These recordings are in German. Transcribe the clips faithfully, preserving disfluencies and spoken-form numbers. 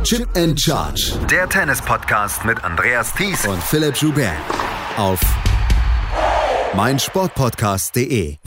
Chip and Charge. Der Tennis-Podcast mit Andreas Thies und Philipp Joubert. Auf meinsportpodcast punkt de.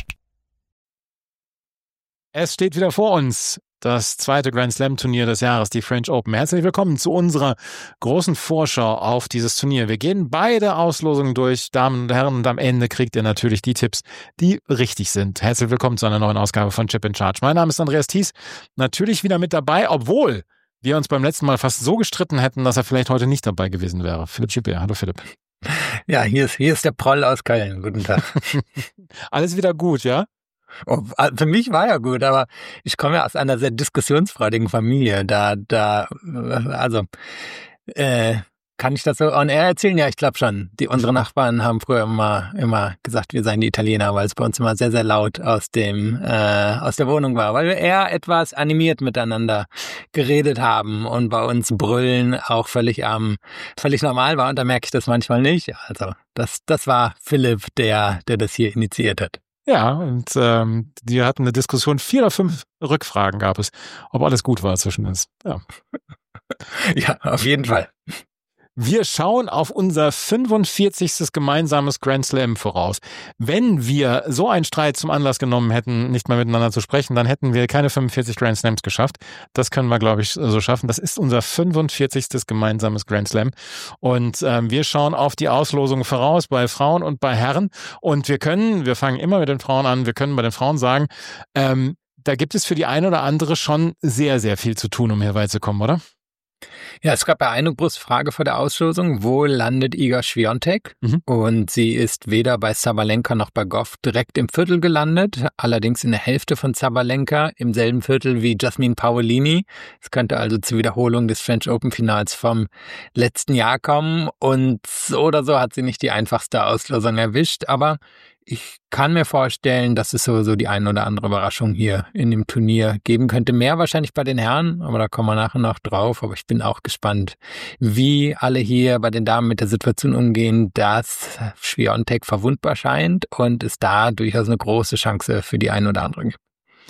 Es steht wieder vor uns, das zweite Grand Slam Turnier des Jahres, die French Open. Herzlich willkommen zu unserer großen Vorschau auf dieses Turnier. Wir gehen beide Auslosungen durch, Damen und Herren, und am Ende kriegt ihr natürlich die Tipps, die richtig sind. Herzlich willkommen zu einer neuen Ausgabe von Chip and Charge. Mein Name ist Andreas Thies, natürlich wieder mit dabei, obwohl wir uns beim letzten Mal fast so gestritten hätten, dass er vielleicht heute nicht dabei gewesen wäre. Philipp Joubert. Hallo Philipp. Ja, hier ist, hier ist der Proll aus Köln. Guten Tag. Alles wieder gut, ja? Oh, für mich war ja gut, aber ich komme ja aus einer sehr diskussionsfreudigen Familie. Da, da, also, äh, kann ich das so on air erzählen? Ja, ich glaube schon. Die, unsere Nachbarn haben früher immer, immer gesagt, wir seien die Italiener, weil es bei uns immer sehr, sehr laut aus dem, äh, aus der Wohnung war, weil wir eher etwas animiert miteinander geredet haben und bei uns Brüllen auch völlig, ähm, völlig normal war, und da merke ich das manchmal nicht. Also, das, das war Philipp, der, der das hier initiiert hat. Ja, und ähm, die hatten eine Diskussion, vier oder fünf Rückfragen gab es, ob alles gut war zwischen uns. Ja, ja, auf jeden Fall. Wir schauen auf unser fünfundvierzigstes gemeinsames Grand Slam voraus. Wenn wir so einen Streit zum Anlass genommen hätten, nicht mal miteinander zu sprechen, dann hätten wir keine fünfundvierzig Grand Slams geschafft. Das können wir, glaube ich, so schaffen. Das ist unser fünfundvierzigstes gemeinsames Grand Slam. Und ähm, wir schauen auf die Auslosung voraus bei Frauen und bei Herren. Und wir können, wir fangen immer mit den Frauen an, wir können bei den Frauen sagen, ähm, da gibt es für die eine oder andere schon sehr, sehr viel zu tun, um hier weit zu kommen, oder? Ja, es gab ja eine große Frage vor der Auslosung. Wo landet Iga Swiatek? Mhm. Und sie ist weder bei Sabalenka noch bei Gauff direkt im Viertel gelandet, allerdings in der Hälfte von Sabalenka, im selben Viertel wie Jasmine Paolini. Es könnte also zur Wiederholung des French Open Finals vom letzten Jahr kommen. Und so oder so hat sie nicht die einfachste Auslosung erwischt, aber ich kann mir vorstellen, dass es sowieso die ein oder andere Überraschung hier in dem Turnier geben könnte. Mehr wahrscheinlich bei den Herren, aber da kommen wir nachher noch drauf. Aber ich bin auch gespannt, wie alle hier bei den Damen mit der Situation umgehen, dass Swiatek verwundbar scheint und es da durchaus eine große Chance für die ein oder andere gibt.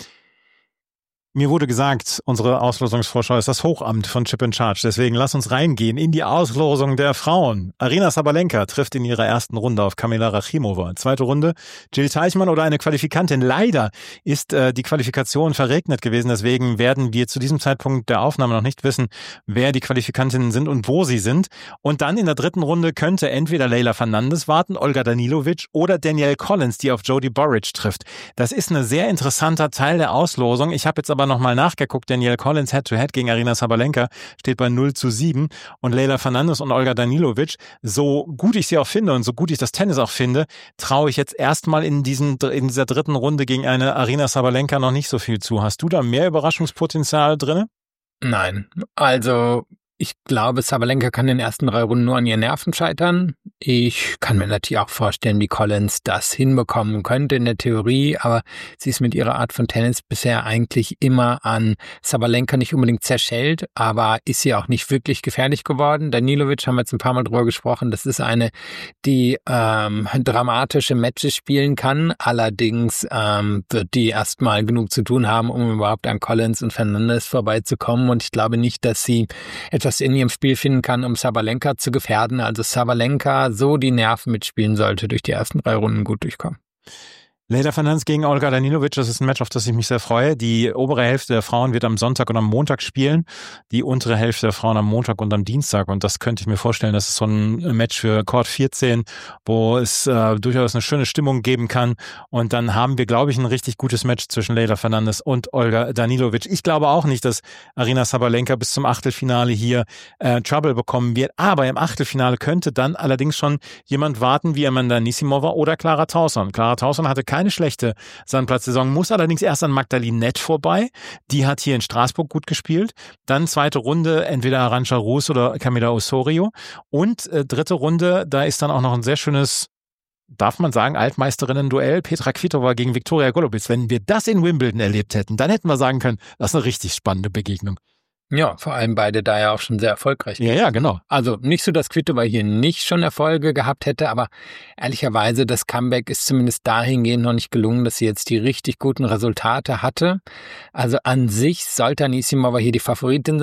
Mir wurde gesagt, unsere Auslosungsvorschau ist das Hochamt von Chip and Charge. Deswegen lass uns reingehen in die Auslosung der Frauen. Aryna Sabalenka trifft in ihrer ersten Runde auf Kamila Rachimova. Zweite Runde Jill Teichmann oder eine Qualifikantin. Leider ist äh, die Qualifikation verregnet gewesen. Deswegen werden wir zu diesem Zeitpunkt der Aufnahme noch nicht wissen, wer die Qualifikantinnen sind und wo sie sind. Und dann in der dritten Runde könnte entweder Leylah Fernandez warten, Olga Danilovic oder Danielle Collins, die auf Jodie Boric trifft. Das ist ein sehr interessanter Teil der Auslosung. Ich habe jetzt aber aber nochmal nachgeguckt. Danielle Collins Head-to-Head gegen Aryna Sabalenka steht bei null zu sieben und Leylah Fernandez und Olga Danilovic, so gut ich sie auch finde und so gut ich das Tennis auch finde, traue ich jetzt erstmal in diesen in dieser dritten Runde gegen eine Aryna Sabalenka noch nicht so viel zu. Hast du da mehr Überraschungspotenzial drin? Nein, also ich glaube, Sabalenka kann in den ersten drei Runden nur an ihren Nerven scheitern. Ich kann mir natürlich auch vorstellen, wie Collins das hinbekommen könnte in der Theorie, aber sie ist mit ihrer Art von Tennis bisher eigentlich immer an Sabalenka nicht unbedingt zerschellt, aber ist sie auch nicht wirklich gefährlich geworden. Danilovic haben wir jetzt ein paar Mal drüber gesprochen, das ist eine, die ähm, dramatische Matches spielen kann, allerdings ähm, wird die erstmal genug zu tun haben, um überhaupt an Collins und Fernandez vorbeizukommen, und ich glaube nicht, dass sie etwas in ihrem Spiel finden kann, um Sabalenka zu gefährden. Also Sabalenka so die Nerven mitspielen sollte, durch die ersten drei Runden gut durchkommen. Leylah Fernandez gegen Olga Danilovic, das ist ein Match, auf das ich mich sehr freue. Die obere Hälfte der Frauen wird am Sonntag und am Montag spielen, die untere Hälfte der Frauen am Montag und am Dienstag. Und das könnte ich mir vorstellen, das ist so ein Match für Court vierzehn, wo es äh, durchaus eine schöne Stimmung geben kann. Und dann haben wir, glaube ich, ein richtig gutes Match zwischen Leylah Fernandez und Olga Danilovic. Ich glaube auch nicht, dass Aryna Sabalenka bis zum Achtelfinale hier äh, Trouble bekommen wird. Aber im Achtelfinale könnte dann allerdings schon jemand warten wie Amanda Anisimova oder Clara Tauson. Clara Tauson hatte keine Keine schlechte Sandplatzsaison, muss allerdings erst an Magdalene Nett vorbei. Die hat hier in Straßburg gut gespielt. Dann zweite Runde entweder Arantxa Rus oder Camila Osorio. Und äh, dritte Runde, da ist dann auch noch ein sehr schönes, darf man sagen, Altmeisterinnen-Duell. Petra Kvitova gegen Viktoria Golubic. Wenn wir das in Wimbledon erlebt hätten, dann hätten wir sagen können, das ist eine richtig spannende Begegnung. Ja, vor allem beide da ja auch schon sehr erfolgreich. Ja, ja, genau. Also nicht so, dass Kvitova hier nicht schon Erfolge gehabt hätte, aber ehrlicherweise das Comeback ist zumindest dahingehend noch nicht gelungen, dass sie jetzt die richtig guten Resultate hatte. Also an sich sollte Anisimova hier die Favoritin sein.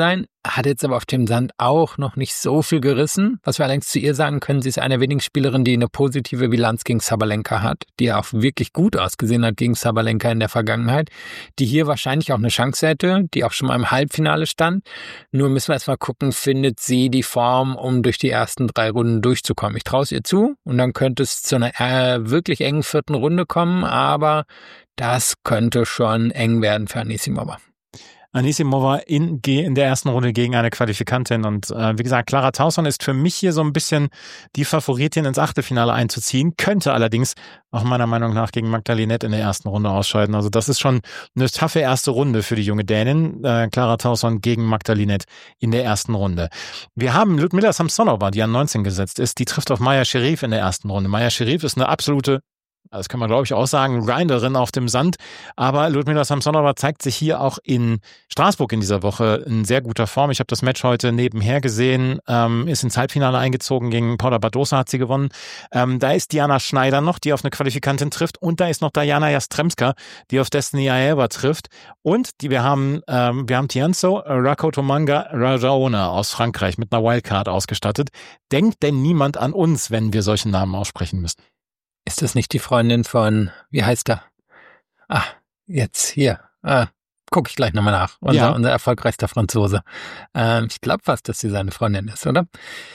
hat jetzt aber auf dem Sand auch noch nicht so viel gerissen. Was wir allerdings zu ihr sagen können, sie ist eine der wenigen Spielerinnen, die eine positive Bilanz gegen Sabalenka hat, die auch wirklich gut ausgesehen hat gegen Sabalenka in der Vergangenheit, die hier wahrscheinlich auch eine Chance hätte, die auch schon mal im Halbfinale stand. Nur müssen wir erstmal gucken, findet sie die Form, um durch die ersten drei Runden durchzukommen. Ich traue es ihr zu und dann könnte es zu einer äh, wirklich engen vierten Runde kommen, aber das könnte schon eng werden für Anisimova. Anisimova in, in der ersten Runde gegen eine Qualifikantin und äh, wie gesagt, Clara Tauson ist für mich hier so ein bisschen die Favoritin ins Achtelfinale einzuziehen, könnte allerdings auch meiner Meinung nach gegen Magda Linette in der ersten Runde ausscheiden. Also das ist schon eine taffe erste Runde für die junge Dänin. Äh, Clara Tauson gegen Magda Linette in der ersten Runde. Wir haben Ludmila Samsonova, die an neunzehn gesetzt ist, die trifft auf Maya Sherif in der ersten Runde. Maya Sherif ist eine absolute, das kann man glaube ich auch sagen, Grinderin auf dem Sand, aber Ludmila Samsonova zeigt sich hier auch in Straßburg in dieser Woche in sehr guter Form. Ich habe das Match heute nebenher gesehen, ähm, ist ins Halbfinale eingezogen, gegen Paula Badosa hat sie gewonnen. Ähm, da ist Diana Schneider noch, die auf eine Qualifikantin trifft und da ist noch Diana Jastremska, die auf Destiny Aeva trifft und die wir haben, ähm, wir haben Tianzo Rakotomanga Rajaona aus Frankreich mit einer Wildcard ausgestattet. Denkt denn niemand an uns, wenn wir solche Namen aussprechen müssen? Ist das nicht die Freundin von, wie heißt er? Ah, jetzt hier. Ah, gucke ich gleich nochmal nach. Unser, ja. unser erfolgreichster Franzose. Ähm, ich glaube fast, dass sie seine Freundin ist, oder?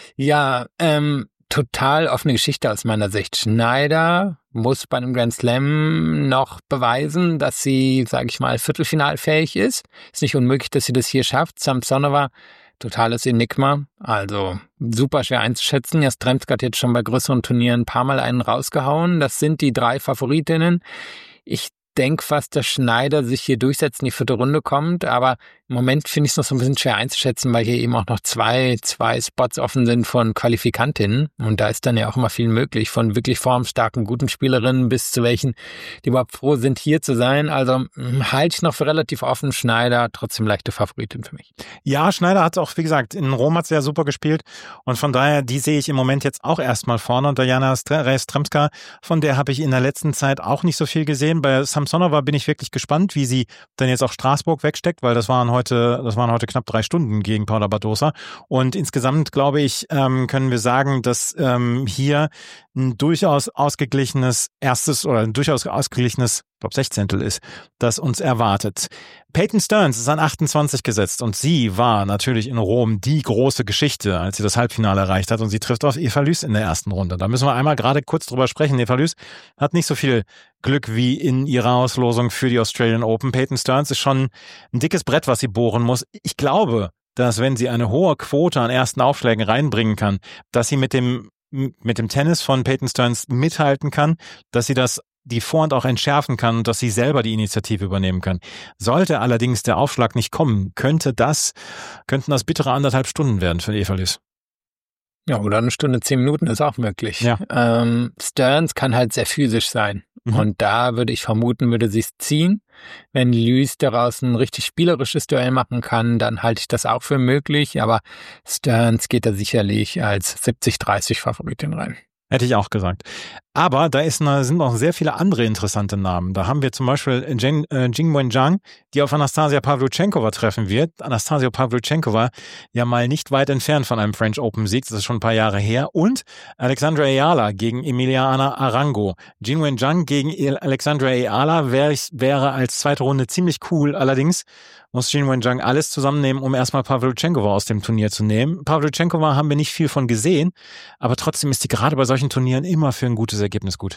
Ja, ähm, total offene Geschichte aus meiner Sicht. Schneider muss bei einem Grand Slam noch beweisen, dass sie, sage ich mal, viertelfinalfähig ist. Ist nicht unmöglich, dass sie das hier schafft. Samsonova, totales Enigma, also super schwer einzuschätzen. Jastremska hat jetzt schon bei größeren Turnieren ein paar Mal einen rausgehauen. Das sind die drei Favoritinnen. Ich denke fast, dass Schneider sich hier durchsetzt, in die vierte Runde kommt, aber im Moment finde ich es noch so ein bisschen schwer einzuschätzen, weil hier eben auch noch zwei, zwei Spots offen sind von Qualifikantinnen und da ist dann ja auch immer viel möglich, von wirklich formstarken, guten Spielerinnen bis zu welchen, die überhaupt froh sind, hier zu sein. Also halte ich noch für relativ offen. Schneider, trotzdem leichte Favoritin für mich. Ja, Schneider hat auch, wie gesagt, in Rom hat sie ja super gespielt und von daher, die sehe ich im Moment jetzt auch erstmal vorne und Diana Jastremska, von der habe ich in der letzten Zeit auch nicht so viel gesehen. Bei Samsonova bin ich wirklich gespannt, wie sie dann jetzt auch Straßburg wegsteckt, weil das waren heute Das waren heute knapp drei Stunden gegen Paula Badosa. Und insgesamt, glaube ich, ähm, können wir sagen, dass ähm, hier ein durchaus ausgeglichenes erstes oder ein durchaus ausgeglichenes, ich glaube, Sechzehntel ist, das uns erwartet. Peyton Stearns ist an achtundzwanzig gesetzt und sie war natürlich in Rom die große Geschichte, als sie das Halbfinale erreicht hat und sie trifft auf Eva Lys in der ersten Runde. Da müssen wir einmal gerade kurz drüber sprechen. Eva Lys hat nicht so viel Glück wie in ihrer Auslosung für die Australian Open. Peyton Stearns ist schon ein dickes Brett, was sie bohren muss. Ich glaube, dass wenn sie eine hohe Quote an ersten Aufschlägen reinbringen kann, dass sie mit dem mit dem Tennis von Peyton Stearns mithalten kann, dass sie das die Vorhand auch entschärfen kann und dass sie selber die Initiative übernehmen kann. Sollte allerdings der Aufschlag nicht kommen, könnte das, könnten das bittere anderthalb Stunden werden für Eva Lys. Ja, oder eine Stunde, zehn Minuten ist auch möglich. Ja. Ähm, Stearns kann halt sehr physisch sein. Mhm. Und da würde ich vermuten, würde sie es ziehen. Wenn Lys daraus ein richtig spielerisches Duell machen kann, dann halte ich das auch für möglich. Aber Stearns geht da sicherlich als siebzig dreißig Favoritin rein. Hätte ich auch gesagt. Aber da ist eine, sind noch sehr viele andere interessante Namen. Da haben wir zum Beispiel Jing, äh, Jingwen Zhang, die auf Anastasia Pavlyuchenkova treffen wird. Anastasia Pavlyuchenkova ja mal nicht weit entfernt von einem French Open Sieg. Das ist schon ein paar Jahre her. Und Alexandra Ayala gegen Emiliana Arango. Jingwen Zhang gegen Alexandra Ayala wäre wäre als zweite Runde ziemlich cool. Allerdings muss Jingwen Zhang alles zusammennehmen, um erstmal Pavlyuchenkova aus dem Turnier zu nehmen. Pavlyuchenkova haben wir nicht viel von gesehen, aber trotzdem ist die gerade bei solchen Turnieren immer für ein gutes Ergebnis gut.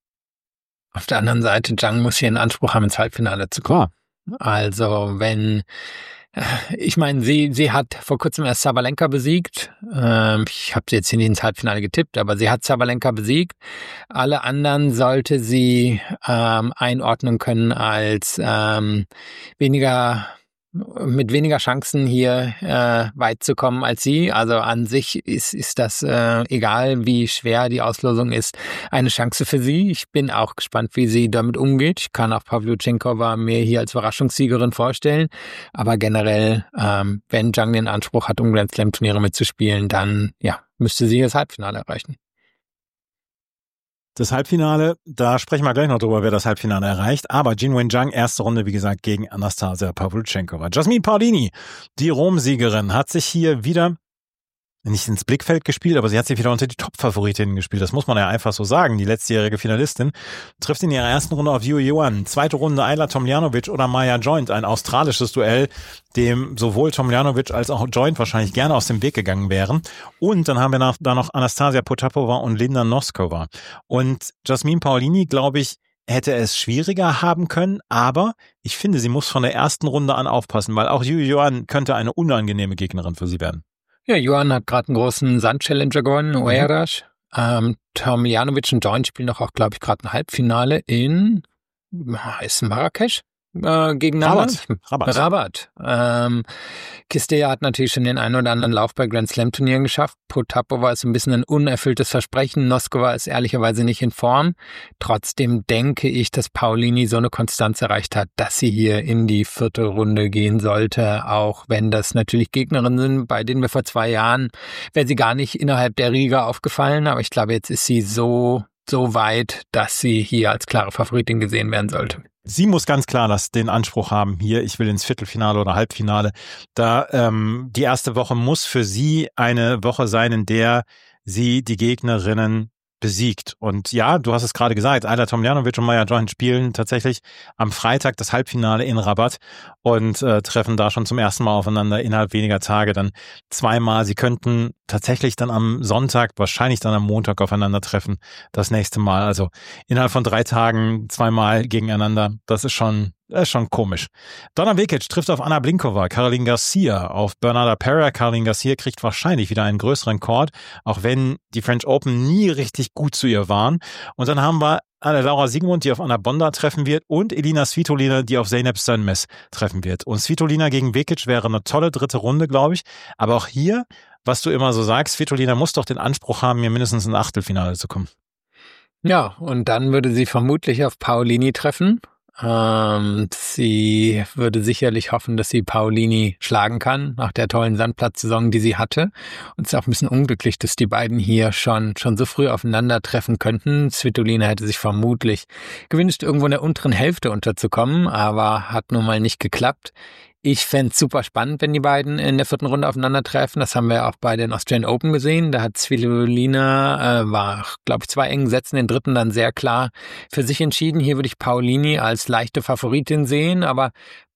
Auf der anderen Seite, Zhang muss hier einen Anspruch haben, ins Halbfinale zu kommen. Also wenn, ich meine, sie sie hat vor kurzem erst Sabalenka besiegt. Ähm, ich habe sie jetzt hier nicht ins Halbfinale getippt, aber sie hat Sabalenka besiegt. Alle anderen sollte sie ähm, einordnen können als ähm, weniger mit weniger Chancen hier äh, weit zu kommen als sie. Also an sich ist ist das, äh, egal wie schwer die Auslosung ist, eine Chance für sie. Ich bin auch gespannt, wie sie damit umgeht. Ich kann auch Pavlyuchenkova mir hier als Überraschungssiegerin vorstellen. Aber generell, ähm, wenn Zhang den Anspruch hat, um Grand Slam Turniere mitzuspielen, dann ja müsste sie das Halbfinale erreichen. Das Halbfinale, da sprechen wir gleich noch drüber, wer das Halbfinale erreicht. Aber Jinwen Zhang, erste Runde, wie gesagt, gegen Anastasia Pawlutschenkova. Jasmine Paolini, die Rom-Siegerin, hat sich hier wieder nicht ins Blickfeld gespielt, aber sie hat sich wieder unter die Top-Favoritinnen gespielt. Das muss man ja einfach so sagen. Die letztjährige Finalistin trifft in ihrer ersten Runde auf Yu Yuan. Zweite Runde Ayla Tomljanovic oder Maya Joint. Ein australisches Duell, dem sowohl Tomljanovic als auch Joint wahrscheinlich gerne aus dem Weg gegangen wären. Und dann haben wir noch, da noch Anastasia Potapova und Linda Noskova. Und Jasmine Paolini, glaube ich, hätte es schwieriger haben können, aber ich finde, sie muss von der ersten Runde an aufpassen, weil auch Yu Yuan könnte eine unangenehme Gegnerin für sie werden. Ja, Yuan hat gerade einen großen Sand-Challenger gewonnen, Oeiras. Mhm. Ähm, Tomljanovic und Joint spielen doch auch, glaube ich, gerade ein Halbfinale in, ist Marrakesch äh, gegeneinander? Rabat. Rabat. Rabat. Ähm, Kistea hat natürlich schon den einen oder anderen Lauf bei Grand Slam Turnieren geschafft. Potapova ist ein bisschen ein unerfülltes Versprechen. Noskova ist ehrlicherweise nicht in Form. Trotzdem denke ich, dass Paolini so eine Konstanz erreicht hat, dass sie hier in die vierte Runde gehen sollte, auch wenn das natürlich Gegnerinnen sind, bei denen wir vor zwei Jahren, wäre sie gar nicht innerhalb der Riga aufgefallen, aber ich glaube, jetzt ist sie so, so weit, dass sie hier als klare Favoritin gesehen werden sollte. Sie muss ganz klar das, den Anspruch haben, hier, ich will ins Viertelfinale oder Halbfinale. Da ähm, die erste Woche muss für sie eine Woche sein, in der sie die Gegnerinnen besiegt. Und ja, du hast es gerade gesagt, Ayla Tomljanovic und Maya Joint spielen tatsächlich am Freitag das Halbfinale in Rabat und äh, treffen da schon zum ersten Mal aufeinander innerhalb weniger Tage dann zweimal. Sie könnten tatsächlich dann am Sonntag, wahrscheinlich dann am Montag aufeinandertreffen, das nächste Mal. Also innerhalb von drei Tagen zweimal gegeneinander. Das ist schon Das ist schon komisch. Donna Vekic trifft auf Anna Blinkova, Caroline Garcia auf Bernarda Pera. Caroline Garcia kriegt wahrscheinlich wieder einen größeren Court, auch wenn die French Open nie richtig gut zu ihr waren. Und dann haben wir Anne-Laura Siegemund, die auf Anna Bonda treffen wird, und Elina Svitolina, die auf Zeynep Sönmez treffen wird. Und Svitolina gegen Vekic wäre eine tolle dritte Runde, glaube ich. Aber auch hier, was du immer so sagst, Svitolina muss doch den Anspruch haben, mir mindestens ins Achtelfinale zu kommen. Ja, und dann würde sie vermutlich auf Paolini treffen. Ähm, sie würde sicherlich hoffen, dass sie Paolini schlagen kann, nach der tollen Sandplatzsaison, die sie hatte. Und es ist auch ein bisschen unglücklich, dass die beiden hier schon schon so früh aufeinandertreffen könnten. Svitolina hätte sich vermutlich gewünscht, irgendwo in der unteren Hälfte unterzukommen, aber hat nun mal nicht geklappt. Ich fände es super spannend, wenn die beiden in der vierten Runde aufeinandertreffen. Das haben wir auch bei den Australian Open gesehen. Da hat Svitolina, äh, war, glaube ich, zwei engen Sätzen, den dritten dann sehr klar für sich entschieden. Hier würde ich Paolini als leichte Favoritin sehen, aber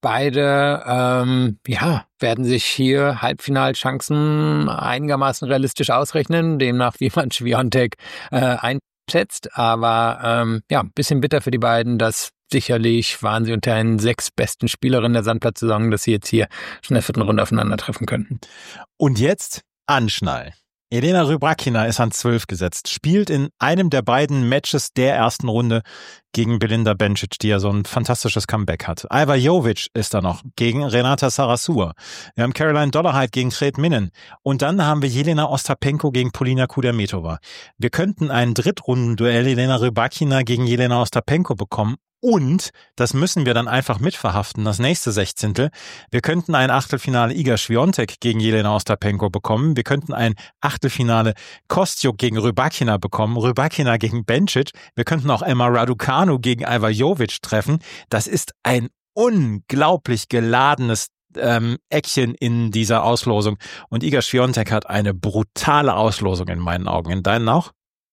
beide, ähm, ja, werden sich hier Halbfinalchancen einigermaßen realistisch ausrechnen, demnach wie man Świątek äh, einschätzt. Aber ähm, ja, ein bisschen bitter für die beiden, dass sicherlich waren sie unter den sechs besten Spielerinnen der Sandplatzsaison, dass sie jetzt hier schon in der vierten Runde aufeinandertreffen könnten. Und jetzt Anschnall. Elena Rybakina ist an zwölf gesetzt, spielt in einem der beiden Matches der ersten Runde gegen Belinda Bencic, die ja so ein fantastisches Comeback hat. Ajla Jovic ist da noch gegen Renata Sarasua. Wir haben Caroline Dollarhide gegen Gret Minnen. Und dann haben wir Jelena Ostapenko gegen Polina Kudermetova. Wir könnten ein Drittrundenduell Elena Rybakina gegen Jelena Ostapenko bekommen. Und, das müssen wir dann einfach mitverhaften, das nächste Sechzehntel. Wir könnten ein Achtelfinale Iga Świątek gegen Jelena Ostapenko bekommen. Wir könnten ein Achtelfinale Kostyuk gegen Rybakina bekommen. Rybakina gegen Bencic. Wir könnten auch Emma Raducanu gegen Ajla Jovic treffen. Das ist ein unglaublich geladenes ähm, Eckchen in dieser Auslosung. Und Iga Świątek hat eine brutale Auslosung in meinen Augen. In deinen auch?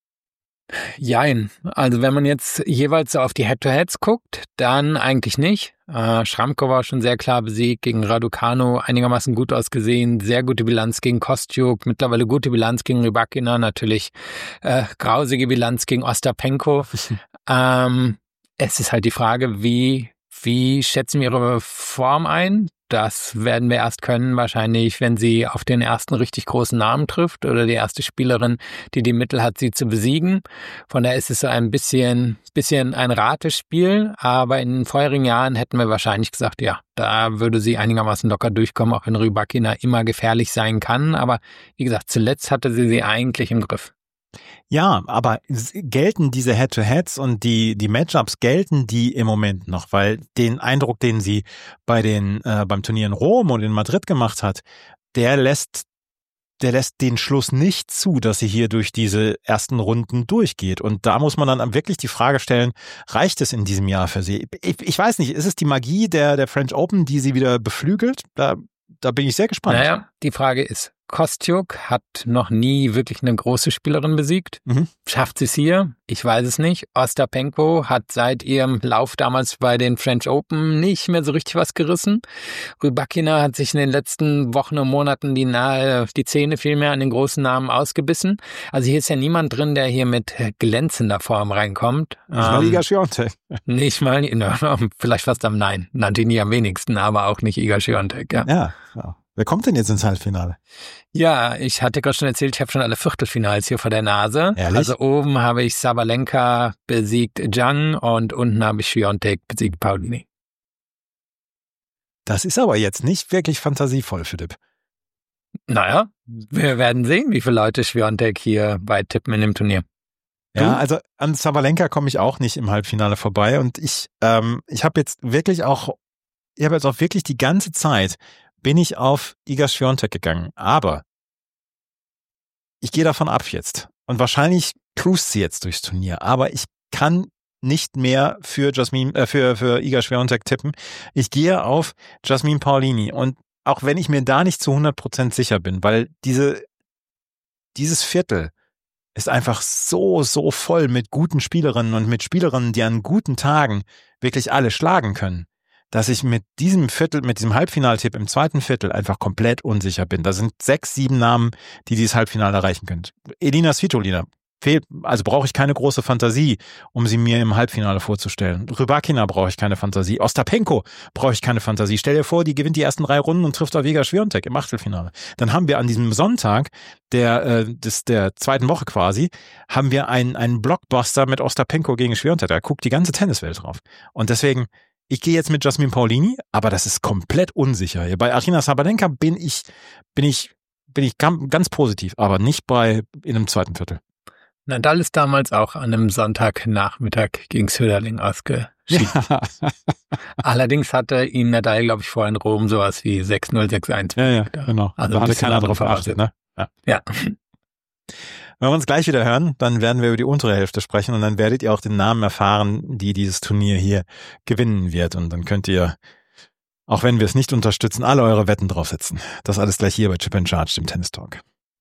Jein. Also wenn man jetzt jeweils so auf die Head-to-Heads guckt, dann eigentlich nicht. Äh, Schramko war schon sehr klar besiegt, gegen Raducanu einigermaßen gut ausgesehen, sehr gute Bilanz gegen Kostyuk, mittlerweile gute Bilanz gegen Rybakina, natürlich äh, grausige Bilanz gegen Ostapenko. ähm, es ist halt die Frage, wie, wie schätzen wir ihre Form ein? Das werden wir erst können, wahrscheinlich, wenn sie auf den ersten richtig großen Namen trifft oder die erste Spielerin, die die Mittel hat, sie zu besiegen. Von daher ist es so ein bisschen, bisschen ein Ratespiel, aber in den vorherigen Jahren hätten wir wahrscheinlich gesagt, ja, da würde sie einigermaßen locker durchkommen, auch wenn Rybakina immer gefährlich sein kann. Aber wie gesagt, zuletzt hatte sie sie eigentlich im Griff. Ja, aber gelten diese Head-to-Heads und die die Matchups, gelten die im Moment noch? Weil den Eindruck, den sie bei den äh, beim Turnier in Rom und in Madrid gemacht hat, der lässt der lässt den Schluss nicht zu, dass sie hier durch diese ersten Runden durchgeht. Und da muss man dann wirklich die Frage stellen, reicht es in diesem Jahr für sie? Ich, ich weiß nicht, ist es die Magie der, der French Open, die sie wieder beflügelt? Da, da bin ich sehr gespannt. Naja, die Frage ist, Kostyuk hat noch nie wirklich eine große Spielerin besiegt. Mhm. Schafft sie es hier? Ich weiß es nicht. Ostapenko hat seit ihrem Lauf damals bei den French Open nicht mehr so richtig was gerissen. Rybakina hat sich in den letzten Wochen und Monaten die, nahe, die Zähne vielmehr an den großen Namen ausgebissen. Also hier ist ja niemand drin, der hier mit glänzender Form reinkommt. Nicht mal ähm, Iga Świątek. Nicht mal, no, vielleicht fast am Nein. Nantini am wenigsten, aber auch nicht Iga Świątek. Ja, ja, ja. Wer kommt denn jetzt ins Halbfinale? Ja, ich hatte gerade schon erzählt, ich habe schon alle Viertelfinals hier vor der Nase. Ehrlich? Also oben habe ich Sabalenka besiegt Zhang und unten habe ich Świątek besiegt Paulini. Das ist aber jetzt nicht wirklich fantasievoll, Philipp. Naja, wir werden sehen, wie viele Leute Świątek hier bei tippen in dem Turnier. Du? Ja, also an Sabalenka komme ich auch nicht im Halbfinale vorbei und ich, ähm, ich habe jetzt wirklich auch, ich habe jetzt auch wirklich die ganze Zeit bin ich auf Iga Świątek gegangen. Aber ich gehe davon ab jetzt. Und wahrscheinlich cruist sie jetzt durchs Turnier. Aber ich kann nicht mehr für Jasmine, äh, für, für Iga Świątek tippen. Ich gehe auf Jasmine Paolini. Und auch wenn ich mir da nicht zu hundert Prozent sicher bin, weil diese, dieses Viertel ist einfach so, so voll mit guten Spielerinnen und mit Spielerinnen, die an guten Tagen wirklich alle schlagen können, dass ich mit diesem Viertel, mit diesem Halbfinaltipp im zweiten Viertel einfach komplett unsicher bin. Da sind sechs, sieben Namen, die dieses Halbfinale erreichen können. Elina Svitolina fehlt, also brauche ich keine große Fantasie, um sie mir im Halbfinale vorzustellen. Rybakina brauche ich keine Fantasie. Ostapenko brauche ich keine Fantasie. Stell dir vor, die gewinnt die ersten drei Runden und trifft auf Iga Świątek im Achtelfinale. Dann haben wir an diesem Sonntag der, äh, des, der zweiten Woche quasi, haben wir einen, einen Blockbuster mit Ostapenko gegen Świątek. Da guckt die ganze Tenniswelt drauf. Und deswegen, ich gehe jetzt mit Jasmine Paolini, aber das ist komplett unsicher. Bei Aryna Sabalenka bin ich, bin ich, bin ich ganz positiv, aber nicht bei, in einem zweiten Viertel. Nadal ist damals auch an einem Sonntagnachmittag gegen Söderling ausgeschieden. Ja. Allerdings hatte ihn Nadal, glaube ich, vorher in Rom sowas wie sechs null, sechs eins. Ja, ja, genau. Also da hatte keiner drauf geachtet, ne? Ja. ja. Wenn wir uns gleich wieder hören, dann werden wir über die untere Hälfte sprechen und dann werdet ihr auch den Namen erfahren, die dieses Turnier hier gewinnen wird. Und dann könnt ihr, auch wenn wir es nicht unterstützen, alle eure Wetten draufsetzen. Das alles gleich hier bei Chip and Charge, dem Tennis Talk.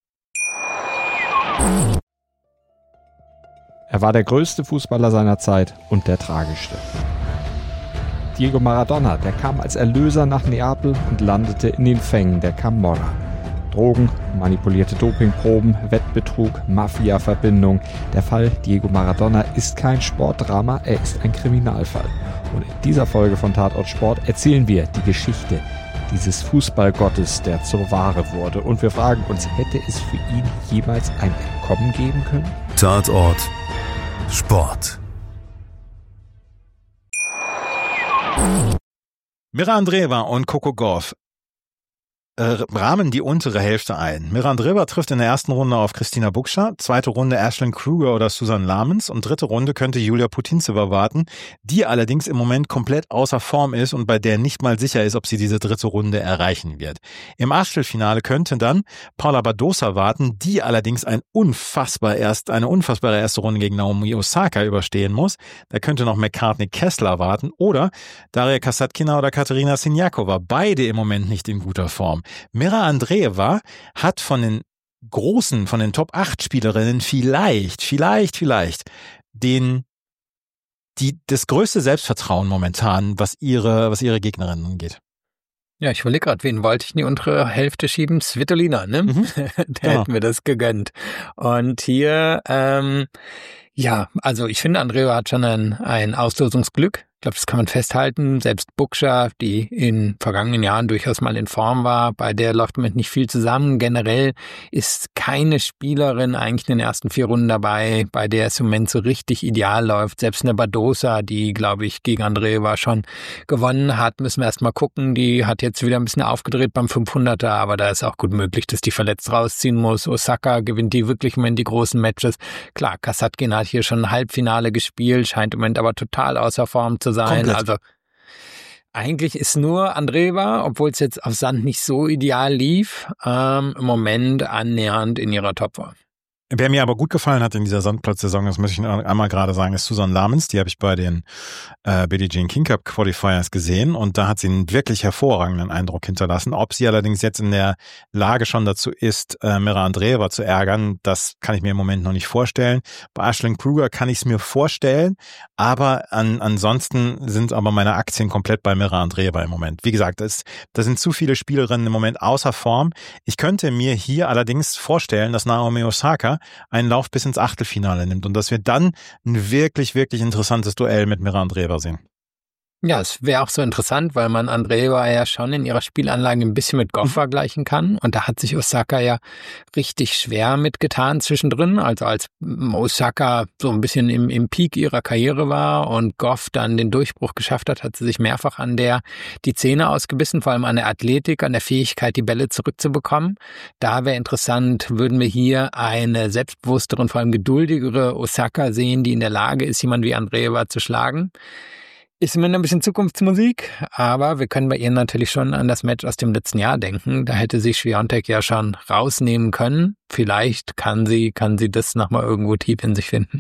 Er war der größte Fußballer seiner Zeit und der tragischste. Diego Maradona, der kam als Erlöser nach Neapel und landete in den Fängen der Camorra. Drogen, manipulierte Dopingproben, Wettbetrug, Mafia-Verbindung. Der Fall Diego Maradona ist kein Sportdrama, er ist ein Kriminalfall. Und in dieser Folge von Tatort Sport erzählen wir die Geschichte dieses Fußballgottes, der zur Ware wurde. Und wir fragen uns, hätte es für ihn jemals ein Entkommen geben können? Tatort Sport. Mira Andreeva und Coco Gauff äh, rahmen die untere Hälfte ein. Mira Andreeva trifft in der ersten Runde auf Kristina Bukscha, zweite Runde Ashlyn Kruger oder Susan Lamens und dritte Runde könnte Julia Putintseva warten, die allerdings im Moment komplett außer Form ist und bei der nicht mal sicher ist, ob sie diese dritte Runde erreichen wird. Im Achtelfinale könnte dann Paula Badosa warten, die allerdings ein unfassbar erst, eine unfassbare erste Runde gegen Naomi Osaka überstehen muss. Da könnte noch McCartney Kessler warten oder Daria Kasatkina oder Katerina Siniakova, beide im Moment nicht in guter Form. Mira Andreeva hat von den großen, von den Top acht Spielerinnen vielleicht, vielleicht, vielleicht den, die, das größte Selbstvertrauen momentan, was ihre, was ihre Gegnerinnen angeht. Ja, ich überlege gerade, wen wollte ich in die untere Hälfte schieben? Svitolina, ne? Mhm. Der genau. hätten wir das gegönnt. Und hier, ähm, ja, also ich finde, Andreeva hat schon ein, ein Auslosungsglück. Ich glaube, das kann man festhalten. Selbst Bukscha, die in vergangenen Jahren durchaus mal in Form war, bei der läuft mit nicht viel zusammen. Generell ist keine Spielerin eigentlich in den ersten vier Runden dabei, bei der es im Moment so richtig ideal läuft. Selbst eine Badosa, die, glaube ich, gegen Andreeva schon gewonnen hat, müssen wir erst mal gucken. Die hat jetzt wieder ein bisschen aufgedreht beim fünfhunderter, aber da ist auch gut möglich, dass die verletzt rausziehen muss. Osaka gewinnt die wirklich im Moment die großen Matches. Klar, Kasatkina hat hier schon ein Halbfinale gespielt, scheint im Moment aber total außer Form zu sein. Komplett. Also Eigentlich ist nur Andreeva, obwohl es jetzt auf Sand nicht so ideal lief, ähm, im Moment annähernd in ihrer Topform. Wer mir aber gut gefallen hat in dieser Sandplatzsaison, das muss ich einmal gerade sagen, ist Susan Lamens. Die habe ich bei den äh, Billie Jean King Cup Qualifiers gesehen und da hat sie einen wirklich hervorragenden Eindruck hinterlassen. Ob sie allerdings jetzt in der Lage schon dazu ist, äh, Mira Andreeva zu ärgern, das kann ich mir im Moment noch nicht vorstellen. Bei Aisling Kruger kann ich es mir vorstellen, aber an, ansonsten sind aber meine Aktien komplett bei Mira Andreeva im Moment. Wie gesagt, da sind zu viele Spielerinnen im Moment außer Form. Ich könnte mir hier allerdings vorstellen, dass Naomi Osaka einen Lauf bis ins Achtelfinale nimmt und dass wir dann ein wirklich, wirklich interessantes Duell mit Mira Andreeva sehen. Ja, es wäre auch so interessant, weil man Andreeva ja schon in ihrer Spielanlage ein bisschen mit Goff vergleichen kann. Und da hat sich Osaka ja richtig schwer mitgetan zwischendrin. Also als Osaka so ein bisschen im, im Peak ihrer Karriere war und Goff dann den Durchbruch geschafft hat, hat sie sich mehrfach an der die Zähne ausgebissen, vor allem an der Athletik, an der Fähigkeit, die Bälle zurückzubekommen. Da wäre interessant, würden wir hier eine selbstbewusstere und vor allem geduldigere Osaka sehen, die in der Lage ist, jemand wie Andreeva zu schlagen. Ist immer ein bisschen Zukunftsmusik, aber wir können bei ihr natürlich schon an das Match aus dem letzten Jahr denken. Da hätte sich Swiatek ja schon rausnehmen können. Vielleicht kann sie, kann sie das nochmal irgendwo tief in sich finden.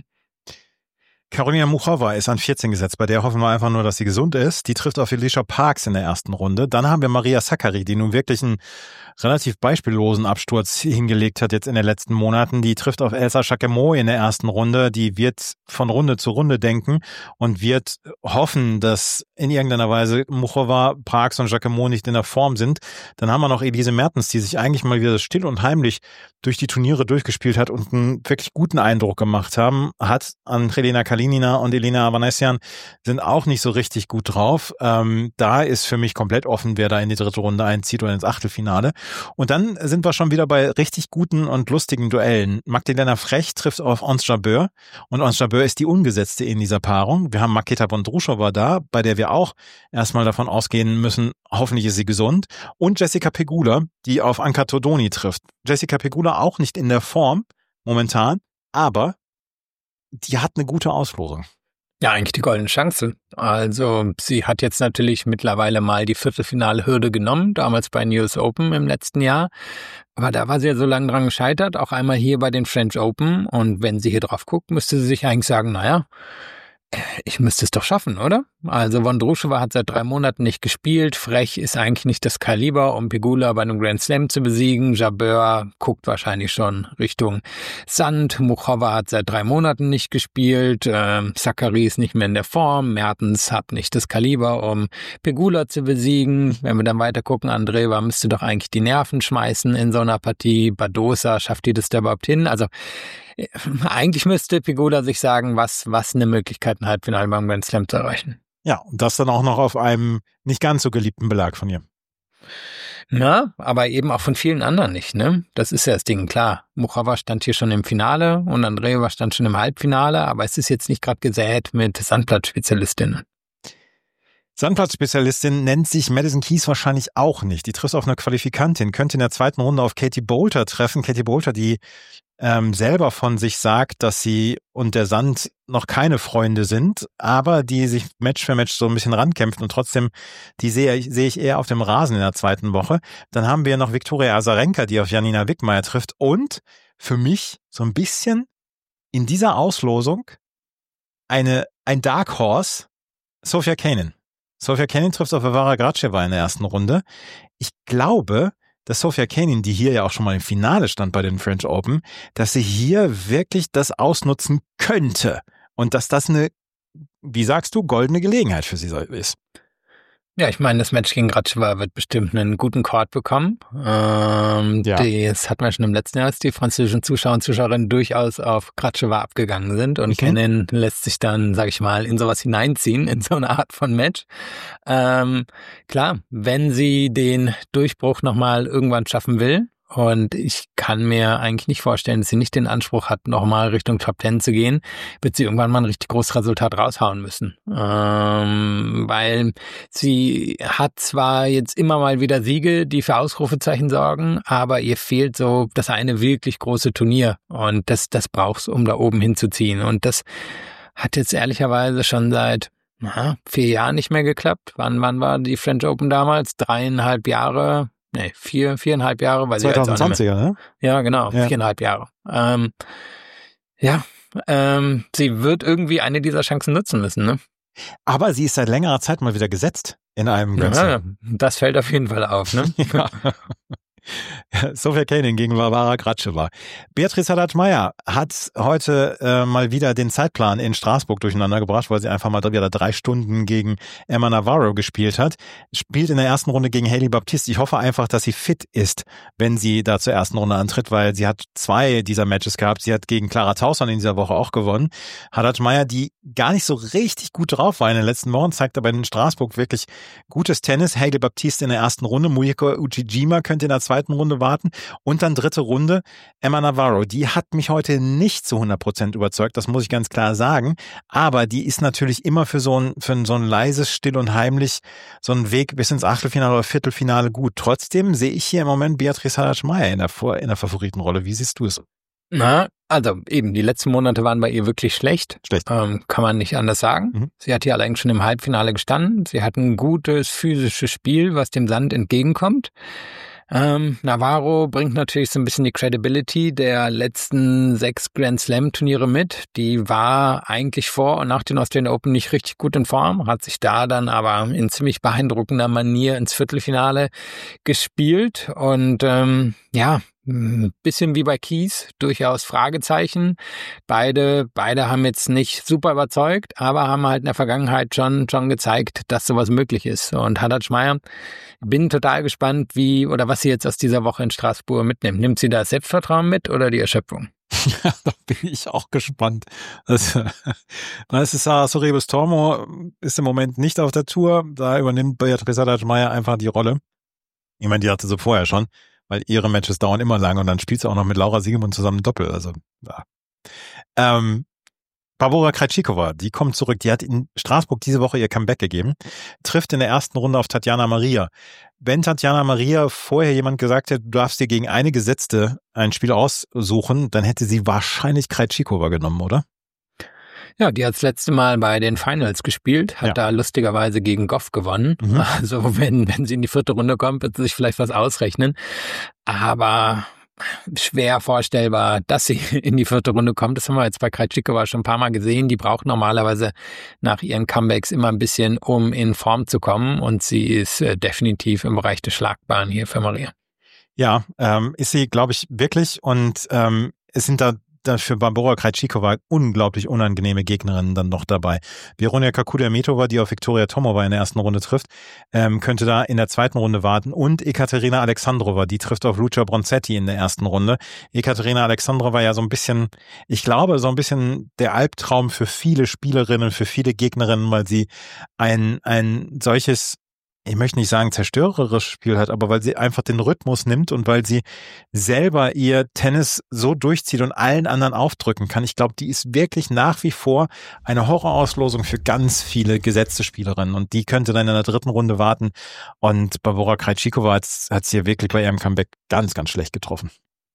Karolina Muchova ist an vierzehn gesetzt, bei der hoffen wir einfach nur, dass sie gesund ist. Die trifft auf Alicia Parks in der ersten Runde. Dann haben wir Maria Sakkari, die nun wirklich einen relativ beispiellosen Absturz hingelegt hat jetzt in den letzten Monaten. Die trifft auf Elsa Jacquemot in der ersten Runde. Die wird von Runde zu Runde denken und wird hoffen, dass in irgendeiner Weise Muchova, Parks und Jacquemot nicht in der Form sind. Dann haben wir noch Elise Mertens, die sich eigentlich mal wieder still und heimlich durch die Turniere durchgespielt hat und einen wirklich guten Eindruck gemacht haben. Hat an Helena Kalinina und Elena Avanesian sind auch nicht so richtig gut drauf. Ähm, da ist für mich komplett offen, wer da in die dritte Runde einzieht oder ins Achtelfinale. Und dann sind wir schon wieder bei richtig guten und lustigen Duellen. Magdalena Frech trifft auf Ons Jabeur und Ons Jabeur ist die Ungesetzte in dieser Paarung. Wir haben Marketa Vondroušová da, bei der wir auch erstmal davon ausgehen müssen, hoffentlich ist sie gesund. Und Jessica Pegula, die auf Anka Todoni trifft. Jessica Pegula auch nicht in der Form momentan, aber die hat eine gute Auslosung. Ja, eigentlich die goldene Chance. Also sie hat jetzt natürlich mittlerweile mal die Viertelfinale-Hürde genommen, damals bei U S Open im letzten Jahr. Aber da war sie ja so lange dran gescheitert, auch einmal hier bei den French Open. Und wenn sie hier drauf guckt, müsste sie sich eigentlich sagen, naja, ich müsste es doch schaffen, oder? Also Vondroušová hat seit drei Monaten nicht gespielt. Frech ist eigentlich nicht das Kaliber, um Pegula bei einem Grand Slam zu besiegen. Jabeur guckt wahrscheinlich schon Richtung Sand. Muchova hat seit drei Monaten nicht gespielt. Ähm, Sakkari ist nicht mehr in der Form. Mertens hat nicht das Kaliber, um Pegula zu besiegen. Wenn wir dann weiter gucken, Andreeva müsste doch eigentlich die Nerven schmeißen in so einer Partie. Badosa, schafft die das da überhaupt hin? Also eigentlich müsste Pegula sich sagen, was, was eine Möglichkeit, ein Halbfinale beim Grand Slam zu erreichen. Ja, und das dann auch noch auf einem nicht ganz so geliebten Belag von ihr. Na, aber eben auch von vielen anderen nicht, ne? Das ist ja das Ding, klar. Muchova stand hier schon im Finale und Andreeva stand schon im Halbfinale, aber es ist jetzt nicht gerade gesät mit Sandplatzspezialistinnen. Sandplatzspezialistin nennt sich Madison Keys wahrscheinlich auch nicht. Die trifft auf eine Qualifikantin, könnte in der zweiten Runde auf Katie Boulter treffen. Katie Boulter, die ähm, selber von sich sagt, dass sie und der Sand noch keine Freunde sind, aber die sich Match für Match so ein bisschen rankämpft und trotzdem, die sehe ich, sehe ich eher auf dem Rasen in der zweiten Woche. Dann haben wir noch Viktoria Azarenka, die auf Janina Wickmeier trifft und für mich so ein bisschen in dieser Auslosung eine ein Dark Horse, Sofia Kenin. Sofia Kenin trifft auf Varvara Gracheva in der ersten Runde. Ich glaube, dass Sofia Kenin, die hier ja auch schon mal im Finale stand bei den French Open, dass sie hier wirklich das ausnutzen könnte und dass das eine, wie sagst du, goldene Gelegenheit für sie ist. Ja, ich meine, das Match gegen Gracheva wird bestimmt einen guten Court bekommen. Ähm, ja. Das hat man schon im letzten Jahr, als die französischen Zuschauer und Zuschauerinnen durchaus auf Gracheva abgegangen sind. Und okay. Kenin lässt sich dann, sag ich mal, in sowas hineinziehen, in so eine Art von Match. Ähm, klar, wenn sie den Durchbruch nochmal irgendwann schaffen will, und ich kann mir eigentlich nicht vorstellen, dass sie nicht den Anspruch hat, nochmal Richtung Top Ten zu gehen, wird sie irgendwann mal ein richtig großes Resultat raushauen müssen. Ähm, weil sie hat zwar jetzt immer mal wieder Siege, die für Ausrufezeichen sorgen, aber ihr fehlt so das eine wirklich große Turnier. Und das, das braucht's, um da oben hinzuziehen. Und das hat jetzt ehrlicherweise schon seit na, vier Jahren nicht mehr geklappt. Wann, wann war die French Open damals? Dreieinhalb Jahre, nee, vier, viereinhalb Jahre. Weil zwanzig zwanziger, ne? Ja, genau, ja. viereinhalb Jahre. Ähm, ja, ähm, sie wird irgendwie eine dieser Chancen nutzen müssen, ne? Aber sie ist seit längerer Zeit mal wieder gesetzt in einem Grand Slam. Ja, das fällt auf jeden Fall auf, ne? Ja. Sofia Kenin gegen Barbara Gracheva. Beatrice Haddad-Mayer hat heute äh, mal wieder den Zeitplan in Straßburg durcheinander gebracht, weil sie einfach mal wieder drei Stunden gegen Emma Navarro gespielt hat. Spielt in der ersten Runde gegen Hailey Baptiste. Ich hoffe einfach, dass sie fit ist, wenn sie da zur ersten Runde antritt, weil sie hat zwei dieser Matches gehabt. Sie hat gegen Clara Tauson in dieser Woche auch gewonnen. Haddad-Mayer, die gar nicht so richtig gut drauf war in den letzten Wochen, zeigt aber in Straßburg wirklich gutes Tennis. Hailey Baptiste in der ersten Runde. Muyuko Uchijima könnte in der zweiten Runde warten und dann dritte Runde Emma Navarro. Die hat mich heute nicht zu hundert Prozent überzeugt, das muss ich ganz klar sagen, aber die ist natürlich immer für so ein, für so ein leises, still und heimlich so einen Weg bis ins Achtelfinale oder Viertelfinale gut. Trotzdem sehe ich hier im Moment Beatrice Haddad-Mayer in der, in der Favoritenrolle. Wie siehst du es? Na, also eben, die letzten Monate waren bei ihr wirklich schlecht. Schlecht. Ähm, kann man nicht anders sagen. Mhm. Sie hat hier allerdings schon im Halbfinale gestanden. Sie hat ein gutes physisches Spiel, was dem Sand entgegenkommt. Ähm, Navarro bringt natürlich so ein bisschen die Credibility der letzten sechs Grand Slam Turniere mit. Die war eigentlich vor und nach den Australian Open nicht richtig gut in Form, hat sich da dann aber in ziemlich beeindruckender Manier ins Viertelfinale gespielt und ähm, ja, ein bisschen wie bei Keys, durchaus Fragezeichen. Beide, beide haben jetzt nicht super überzeugt, aber haben halt in der Vergangenheit schon, schon gezeigt, dass sowas möglich ist. Und Haddad-Mayer, bin total gespannt, wie oder was sie jetzt aus dieser Woche in Straßburg mitnimmt. Nimmt sie das Selbstvertrauen mit oder die Erschöpfung? Ja, da bin ich auch gespannt. Das, das ist Sara Sorribes Tormo, ist im Moment nicht auf der Tour. Da übernimmt Beatrice Haddad-Mayer einfach die Rolle. Ich meine, die hatte sie vorher schon, weil ihre Matches dauern immer lang und dann spielt sie auch noch mit Laura Siegemund zusammen Doppel. Also, ja. Ähm, Barbora Krejcikova, die kommt zurück. Die hat in Straßburg diese Woche ihr Comeback gegeben, trifft in der ersten Runde auf Tatjana Maria. Wenn Tatjana Maria vorher jemand gesagt hätte, du darfst dir gegen eine Gesetzte ein Spiel aussuchen, dann hätte sie wahrscheinlich Krejcikova genommen, oder? Ja, die hat das letzte Mal bei den Finals gespielt, hat ja. da lustigerweise gegen Goff gewonnen. Mhm. Also wenn, wenn sie in die vierte Runde kommt, wird sie sich vielleicht was ausrechnen. Aber schwer vorstellbar, dass sie in die vierte Runde kommt. Das haben wir jetzt bei Krejcikova schon ein paar Mal gesehen. Die braucht normalerweise nach ihren Comebacks immer ein bisschen, um in Form zu kommen. Und sie ist äh, definitiv im Bereich des Schlagbaren hier für Maria. Ja, ähm, ist sie, glaube ich, wirklich. Und ähm, es sind da für Barbora Krejcikova unglaublich unangenehme Gegnerinnen dann noch dabei. Veronika Kudermetova, die auf Viktoria Tomova in der ersten Runde trifft, ähm, könnte da in der zweiten Runde warten. Und Ekaterina Alexandrova, die trifft auf Lucia Bronzetti in der ersten Runde. Ekaterina Alexandrova ja so ein bisschen, ich glaube, so ein bisschen der Albtraum für viele Spielerinnen, für viele Gegnerinnen, weil sie ein, ein solches, ich möchte nicht sagen zerstörerisches Spiel hat, aber weil sie einfach den Rhythmus nimmt und weil sie selber ihr Tennis so durchzieht und allen anderen aufdrücken kann. Ich glaube, die ist wirklich nach wie vor eine Horrorauslosung für ganz viele gesetzte Spielerinnen und die könnte dann in der dritten Runde warten und Barbora Krejcikova hat es hier wirklich bei ihrem Comeback ganz, ganz schlecht getroffen.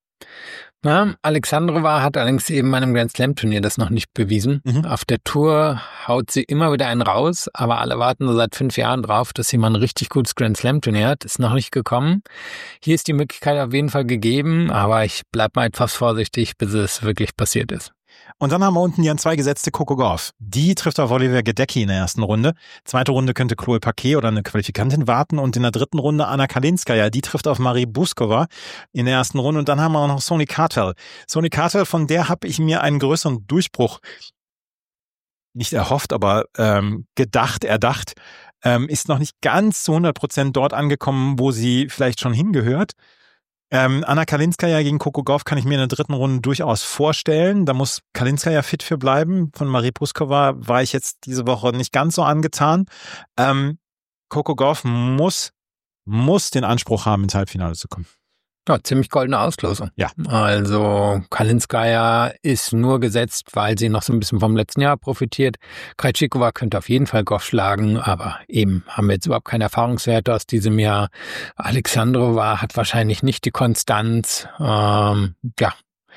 Ja, Alexandrova hat allerdings eben bei einem Grand Slam Turnier das noch nicht bewiesen. Mhm. Auf der Tour haut sie immer wieder einen raus, aber alle warten so seit fünf Jahren drauf, dass sie mal ein richtig gutes Grand Slam Turnier hat. Ist noch nicht gekommen. Hier ist die Möglichkeit auf jeden Fall gegeben, aber ich bleib mal etwas vorsichtig, bis es wirklich passiert ist. Und dann haben wir unten die an zwei gesetzte Coco Gauff. Die trifft auf Olivia Gadecki in der ersten Runde. Zweite Runde könnte Chloe Paquet oder eine Qualifikantin warten. Und in der dritten Runde Anna Kalinskaya. Die trifft auf Marie Buskova in der ersten Runde. Und dann haben wir auch noch Sony Cartel. Sony Cartel, von der habe ich mir einen größeren Durchbruch nicht erhofft, aber ähm, gedacht, erdacht. Ähm, ist noch nicht ganz zu hundert Prozent dort angekommen, wo sie vielleicht schon hingehört. Ähm, Anna Kalinskaya gegen Coco Gauff kann ich mir in der dritten Runde durchaus vorstellen. Da muss Kalinskaya fit für bleiben. Von Marie Buskova war ich jetzt diese Woche nicht ganz so angetan. Ähm, Coco Gauff muss, muss den Anspruch haben, ins Halbfinale zu kommen. Ja, ziemlich goldene Auslosung. Ja. Also Kalinskaya ist nur gesetzt, weil sie noch so ein bisschen vom letzten Jahr profitiert. Krejcikova könnte auf jeden Fall Gauff schlagen, aber eben haben wir jetzt überhaupt keine Erfahrungswerte aus diesem Jahr. Alexandrova hat wahrscheinlich nicht die Konstanz. Ähm, ja,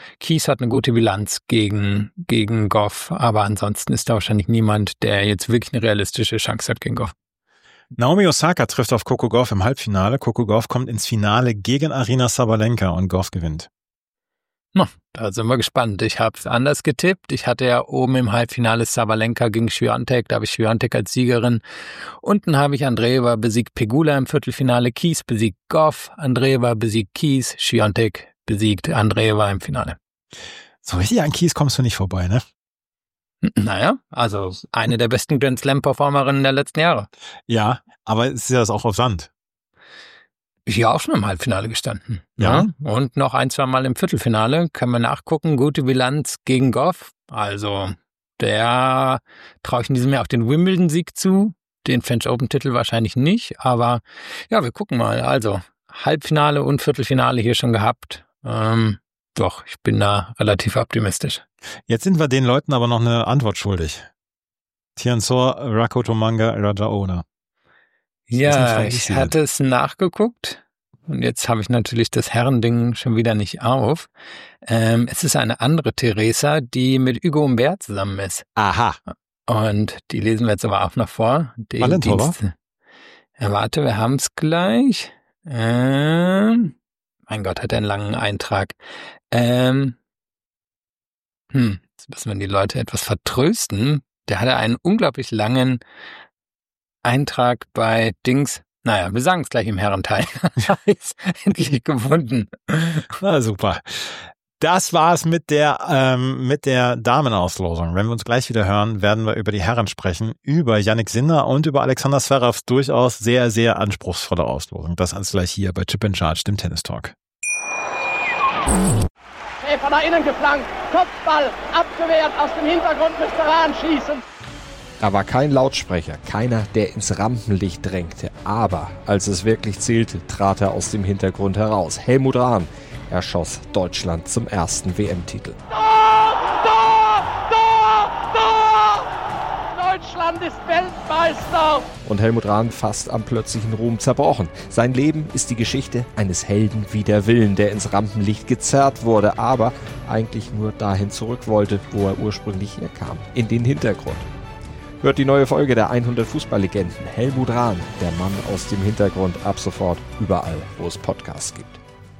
Keys hat eine gute Bilanz gegen, gegen Goff, aber ansonsten ist da wahrscheinlich niemand, der jetzt wirklich eine realistische Chance hat gegen Goff. Naomi Osaka trifft auf Coco Gauff im Halbfinale. Coco Gauff kommt ins Finale gegen Aryna Sabalenka und Gauff gewinnt. Na, da sind wir gespannt. Ich habe es anders getippt. Ich hatte ja oben im Halbfinale Sabalenka gegen Swiatek. Da habe ich Swiatek als Siegerin. Unten habe ich Andreeva besiegt Pegula im Viertelfinale. Keys besiegt Gauff. Andreeva besiegt Keys. Swiatek besiegt Andreeva im Finale. So richtig an Keys kommst du nicht vorbei, ne? Naja, also eine der besten Grand Slam-Performerinnen der letzten Jahre. Ja, aber ist ja das auch auf Sand? Ja, auch schon im Halbfinale gestanden. Ja. ja. Und noch ein, zwei Mal im Viertelfinale. Können wir nachgucken. Gute Bilanz gegen Goff. Also, der traue ich in diesem Jahr auch den Wimbledon-Sieg zu. Den French Open-Titel wahrscheinlich nicht. Aber ja, wir gucken mal. Also, Halbfinale und Viertelfinale hier schon gehabt. Ähm, doch, ich bin da relativ optimistisch. Jetzt sind wir den Leuten aber noch eine Antwort schuldig. Tiansor, Rakotomanga, Rajaona. Ja, ich hatte es nachgeguckt und jetzt habe ich natürlich das Herrending schon wieder nicht auf. Ähm, es ist eine andere Teresa, die mit Hugo Humbert zusammen ist. Aha. Und die lesen wir jetzt aber auch noch vor. Valentova? Ja, warte, wir haben es gleich. Ähm, mein Gott, hat er einen langen Eintrag. Ähm, hm, jetzt müssen wir die Leute etwas vertrösten. Der hatte einen unglaublich langen Eintrag bei Dings. Naja, wir sagen es gleich im Herrenteil. Ich habe es endlich gefunden. Na super. Das war's mit der ähm, mit der Damenauslosung. Wenn wir uns gleich wieder hören, werden wir über die Herren sprechen, über Jannik Sinner und über Alexander Zverevs durchaus sehr, sehr anspruchsvolle Auslosung. Das alles gleich hier bei Chip and Charge, dem Tennis Talk. Schäfer nach innen geflankt, Kopfball, abgewehrt, aus dem Hintergrund müsste Rahn schießen. Da war kein Lautsprecher, keiner, der ins Rampenlicht drängte. Aber als es wirklich zählte, trat er aus dem Hintergrund heraus. Helmut Rahn erschoss Deutschland zum ersten W M-Titel. Tor! Tor! Tor! Tor! Deutschland ist Weltmeister! Und Helmut Rahn fast am plötzlichen Ruhm zerbrochen. Sein Leben ist die Geschichte eines Helden wider Willen, der ins Rampenlicht gezerrt wurde, aber eigentlich nur dahin zurück wollte, wo er ursprünglich herkam, in den Hintergrund. Hört die neue Folge der hundert Fußballlegenden. Helmut Rahn, der Mann aus dem Hintergrund, ab sofort überall, wo es Podcasts gibt.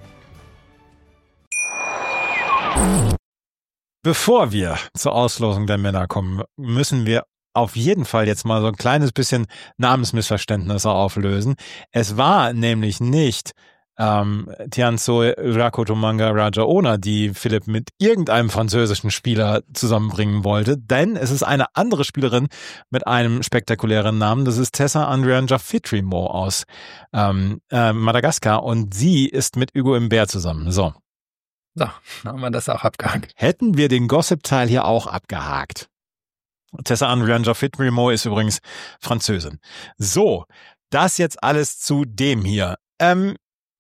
Bevor wir zur Auslosung der Männer kommen, müssen wir auf jeden Fall jetzt mal so ein kleines bisschen Namensmissverständnisse auflösen. Es war nämlich nicht ähm, Tiansoi Rakotomanga Rajaona, die Philipp mit irgendeinem französischen Spieler zusammenbringen wollte, denn es ist eine andere Spielerin mit einem spektakulären Namen. Das ist Tessa Andrian Fitrimo aus ähm, äh, Madagaskar und sie ist mit Hugo Humbert zusammen. So. So, haben wir das auch abgehakt. Hätten wir den Gossip-Teil hier auch abgehakt. Tessa Andrian Fitrimo ist übrigens Französin. So, das jetzt alles zu dem hier. Ähm,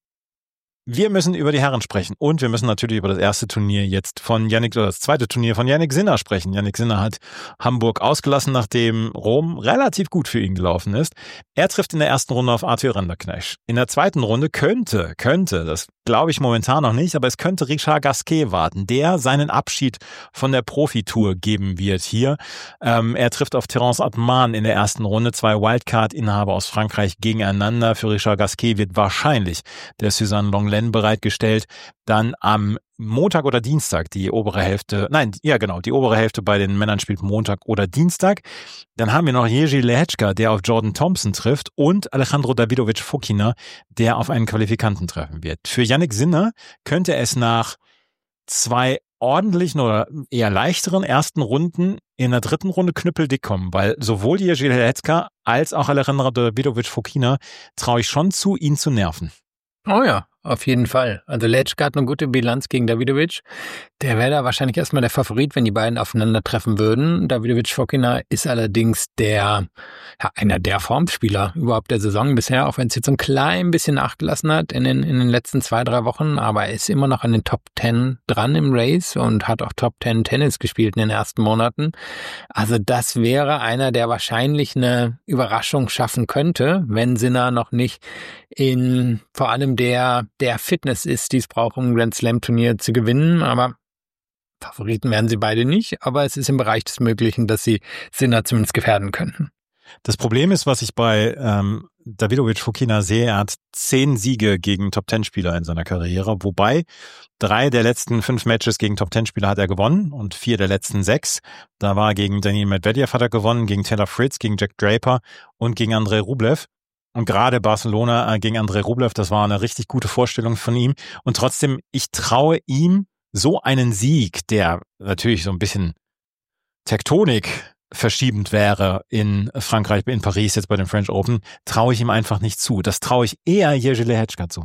Wir müssen über die Herren sprechen und wir müssen natürlich über das erste Turnier jetzt von Jannik, oder das zweite Turnier von Jannik Sinner sprechen. Jannik Sinner hat Hamburg ausgelassen, nachdem Rom relativ gut für ihn gelaufen ist. Er trifft in der ersten Runde auf Arthur Renderknecht. In der zweiten Runde könnte, könnte, das glaube ich momentan noch nicht, aber es könnte Richard Gasquet warten, der seinen Abschied von der Profitour geben wird hier. Ähm, er trifft auf Terence Atman in der ersten Runde, zwei Wildcard-Inhaber aus Frankreich gegeneinander. Für Richard Gasquet wird wahrscheinlich der Suzanne Lenglen bereitgestellt. Dann am Montag oder Dienstag die obere Hälfte, nein, ja genau, die obere Hälfte bei den Männern spielt Montag oder Dienstag. Dann haben wir noch Jerzy Lehečka, der auf Jordan Thompson trifft und Alejandro Davidovich Fokina, der auf einen Qualifikanten treffen wird. Für Jannik Sinner könnte es nach zwei ordentlichen oder eher leichteren ersten Runden in der dritten Runde knüppeldick kommen, weil sowohl Jerzy Lehečka als auch Alejandro Davidovich Fokina traue ich schon zu, ihn zu nerven. Oh ja, auf jeden Fall. Also Lehečka hat eine gute Bilanz gegen Davidovich. Der wäre da wahrscheinlich erstmal der Favorit, wenn die beiden aufeinandertreffen würden. Davidovich Fokina ist allerdings der, ja, einer der Formspieler überhaupt der Saison bisher, auch wenn es jetzt so ein klein bisschen nachgelassen hat in den, in den letzten zwei, drei Wochen. Aber er ist immer noch an den Top Ten dran im Race und hat auch Top Ten Tennis gespielt in den ersten Monaten. Also das wäre einer, der wahrscheinlich eine Überraschung schaffen könnte, wenn Sinner noch nicht in vor allem der, der Fitness ist, die es braucht, um ein Grand Slam Turnier zu gewinnen. Aber Favoriten werden sie beide nicht, aber es ist im Bereich des Möglichen, dass sie Sinner zumindest gefährden könnten. Das Problem ist, was ich bei ähm, Davidovich Fokina sehe, er hat zehn Siege gegen Top-Ten-Spieler in seiner Karriere, wobei drei der letzten fünf Matches gegen Top-Ten-Spieler hat er gewonnen und vier der letzten sechs. Da war gegen Daniil Medvedev hat er gewonnen, gegen Taylor Fritz, gegen Jack Draper und gegen Andrei Rublev. Und gerade Barcelona gegen Andrei Rublev, das war eine richtig gute Vorstellung von ihm. Und trotzdem, ich traue ihm so einen Sieg, der natürlich so ein bisschen Tektonik verschiebend wäre in Frankreich, in Paris, jetzt bei den French Open, traue ich ihm einfach nicht zu. Das traue ich eher Jerzy Lehečka zu.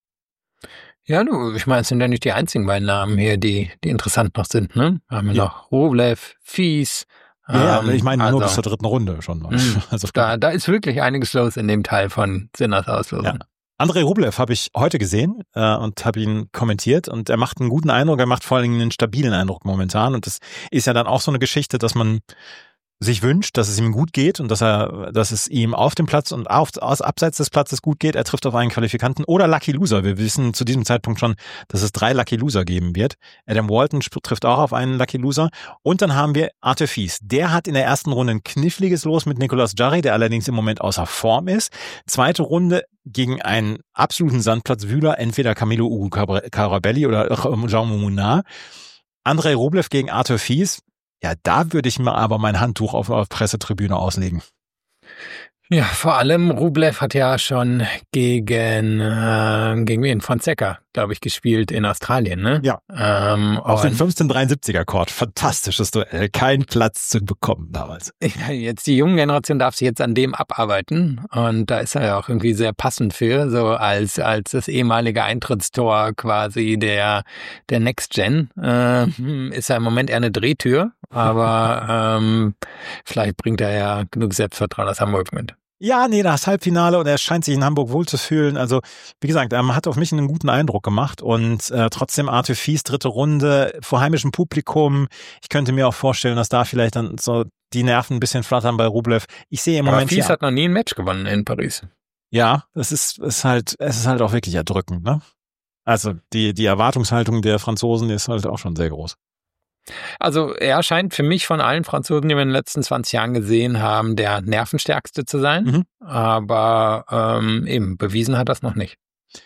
Ja, du, ich meine, es sind ja nicht die einzigen beiden Namen hier, die, die interessant noch sind, ne? Wir haben ja noch Rublev, Fies. Ja, ähm, ich meine nur also, bis zur dritten Runde schon mal. Also, da, da ist wirklich einiges los in dem Teil von Sinners Auslosung. Ja. Andrei Rublev habe ich heute gesehen äh, und habe ihn kommentiert und er macht einen guten Eindruck, er macht vor allen Dingen einen stabilen Eindruck momentan und das ist ja dann auch so eine Geschichte, dass man sich wünscht, dass es ihm gut geht und dass er, dass es ihm auf dem Platz und auf, aus abseits des Platzes gut geht. Er trifft auf einen Qualifikanten oder Lucky Loser. Wir wissen zu diesem Zeitpunkt schon, dass es drei Lucky Loser geben wird. Adam Walton trifft auch auf einen Lucky Loser. Und dann haben wir Arthur Fies. Der hat in der ersten Runde ein kniffliges Los mit Nicolas Jarry, der allerdings im Moment außer Form ist. Zweite Runde gegen einen absoluten Sandplatzwühler, entweder Camilo Ugo Carabelli oder Jaume Munar. Andrei Rublev gegen Arthur Fies. Ja, da würde ich mir aber mein Handtuch auf der Pressetribüne auslegen. Ja, vor allem Rublev hat ja schon gegen, äh, gegen wen? Fonseca, glaube ich, gespielt in Australien, ne? Ja. Ähm, auf den fünfzehn dreiundsiebziger Court. Fantastisches Duell. Kein Platz zu bekommen damals. Ja, jetzt die junge Generation darf sich jetzt an dem abarbeiten. Und da ist er ja auch irgendwie sehr passend für, so als, als das ehemalige Eintrittstor quasi der, der Next Gen. Äh, ist er im Moment eher eine Drehtür. Aber ähm, vielleicht bringt er ja genug Selbstvertrauen, dass Hamburg gewinnt. Ja, nee, das Halbfinale und er scheint sich in Hamburg wohlzufühlen. Also, wie gesagt, er hat auf mich einen guten Eindruck gemacht und äh, trotzdem Arthur Fies, dritte Runde, vor heimischem Publikum. Ich könnte mir auch vorstellen, dass da vielleicht dann so die Nerven ein bisschen flattern bei Rublev. Ich sehe im Aber Moment... Fies ja, hat noch nie ein Match gewonnen in Paris. Ja, es ist, ist halt, es ist halt auch wirklich erdrückend, ne? Also, die, die Erwartungshaltung der Franzosen ist halt auch schon sehr groß. Also er scheint für mich von allen Franzosen, die wir in den letzten zwanzig Jahren gesehen haben, der nervenstärkste zu sein. Mhm. Aber ähm, eben, bewiesen hat das noch nicht.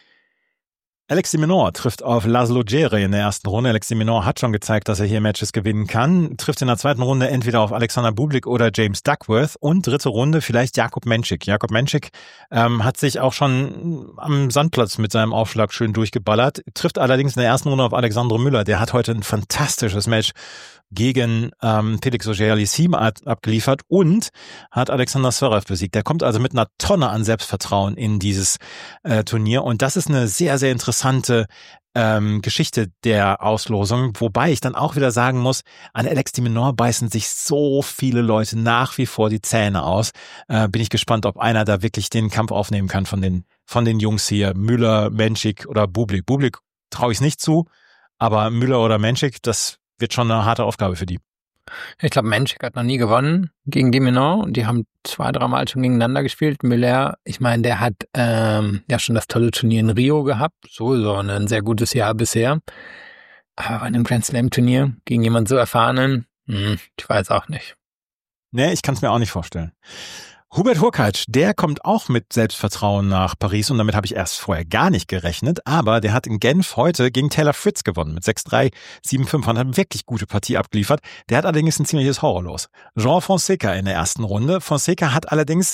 Alex de Minaur trifft auf Laszlo Djere in der ersten Runde. Alex de Minaur hat schon gezeigt, dass er hier Matches gewinnen kann. Trifft in der zweiten Runde entweder auf Alexander Bublik oder James Duckworth. Und dritte Runde vielleicht Jakub Menšík. Jakub Menšík ähm, hat sich auch schon am Sandplatz mit seinem Aufschlag schön durchgeballert. Trifft allerdings in der ersten Runde auf Alexandre Müller. Der hat heute ein fantastisches Match gegen ähm, Felix Auger-Aliassime abgeliefert und hat Alexander Zverev besiegt. Der kommt also mit einer Tonne an Selbstvertrauen in dieses äh, Turnier und das ist eine sehr, sehr interessante ähm, Geschichte der Auslosung, wobei ich dann auch wieder sagen muss, an Alex de Minaur beißen sich so viele Leute nach wie vor die Zähne aus. Äh, bin ich gespannt, ob einer da wirklich den Kampf aufnehmen kann von den von den Jungs hier, Müller, Menšík oder Bublik. Bublik traue ich nicht zu, aber Müller oder Menšík, das wird schon eine harte Aufgabe für die. Ich glaube, Menšík hat noch nie gewonnen gegen de Minaur und die haben zwei, dreimal schon gegeneinander gespielt. Müller, ich meine, der hat ähm, ja schon das tolle Turnier in Rio gehabt, sowieso ein sehr gutes Jahr bisher. Aber bei einem Grand Slam Turnier gegen jemanden so erfahrenen, hm, ich weiß auch nicht. Nee, ich kann es mir auch nicht vorstellen. Hubert Hurkacz, der kommt auch mit Selbstvertrauen nach Paris und damit habe ich erst vorher gar nicht gerechnet, aber der hat in Genf heute gegen Taylor Fritz gewonnen mit sechs drei, sieben fünf und hat eine wirklich gute Partie abgeliefert. Der hat allerdings ein ziemliches Horrorlos. Jean Fonseca in der ersten Runde. Fonseca hat allerdings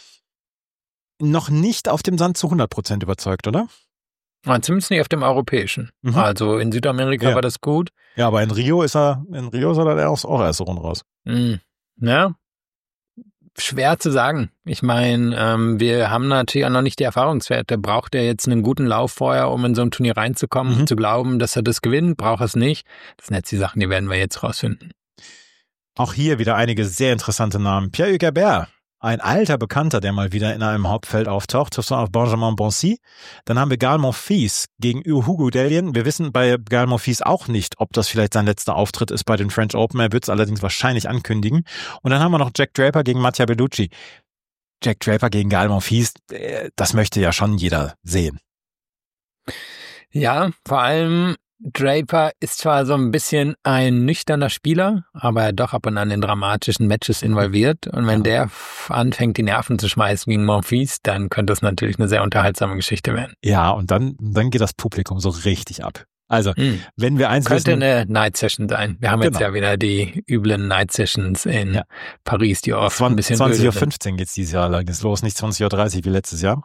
noch nicht auf dem Sand zu hundert Prozent überzeugt, oder? Ja, zumindest nicht auf dem europäischen. Mhm. Also in Südamerika ja. war das gut. Ja, aber in Rio ist er, in Rio ist er dann auch, auch erste Runde raus. Mhm. Ja. Schwer zu sagen. Ich meine, ähm, wir haben natürlich auch noch nicht die Erfahrungswerte. Braucht er jetzt einen guten Lauf vorher, um in so ein Turnier reinzukommen mhm. und zu glauben, dass er das gewinnt? Braucht er es nicht? Das sind jetzt die Sachen, die werden wir jetzt rausfinden. Auch hier wieder einige sehr interessante Namen. Pierre Hugues, ein alter Bekannter, der mal wieder in einem Hauptfeld auftaucht, trifft auf Benjamin Bonzi. Dann haben wir Gael Monfils gegen Hugo Dellien. Wir wissen bei Gael Monfils auch nicht, ob das vielleicht sein letzter Auftritt ist bei den French Open. Er wird es allerdings wahrscheinlich ankündigen. Und dann haben wir noch Jack Draper gegen Mattia Bellucci. Jack Draper gegen Gael Monfils, das möchte ja schon jeder sehen. Ja, vor allem Draper ist zwar so ein bisschen ein nüchterner Spieler, aber er doch ab und an in dramatischen Matches involviert. Und wenn ja. der anfängt, die Nerven zu schmeißen gegen Monfils, dann könnte es natürlich eine sehr unterhaltsame Geschichte werden. Ja, und dann, dann geht das Publikum so richtig ab. Also, hm. wenn wir eins Könnte wissen, eine Night Session sein. Wir haben genau. jetzt ja wieder die üblen Night Sessions in ja. Paris, die oft ein bisschen zwanzig Uhr fünfzehn geht's dieses Jahr lang los, nicht zwanzig Uhr dreißig wie letztes Jahr.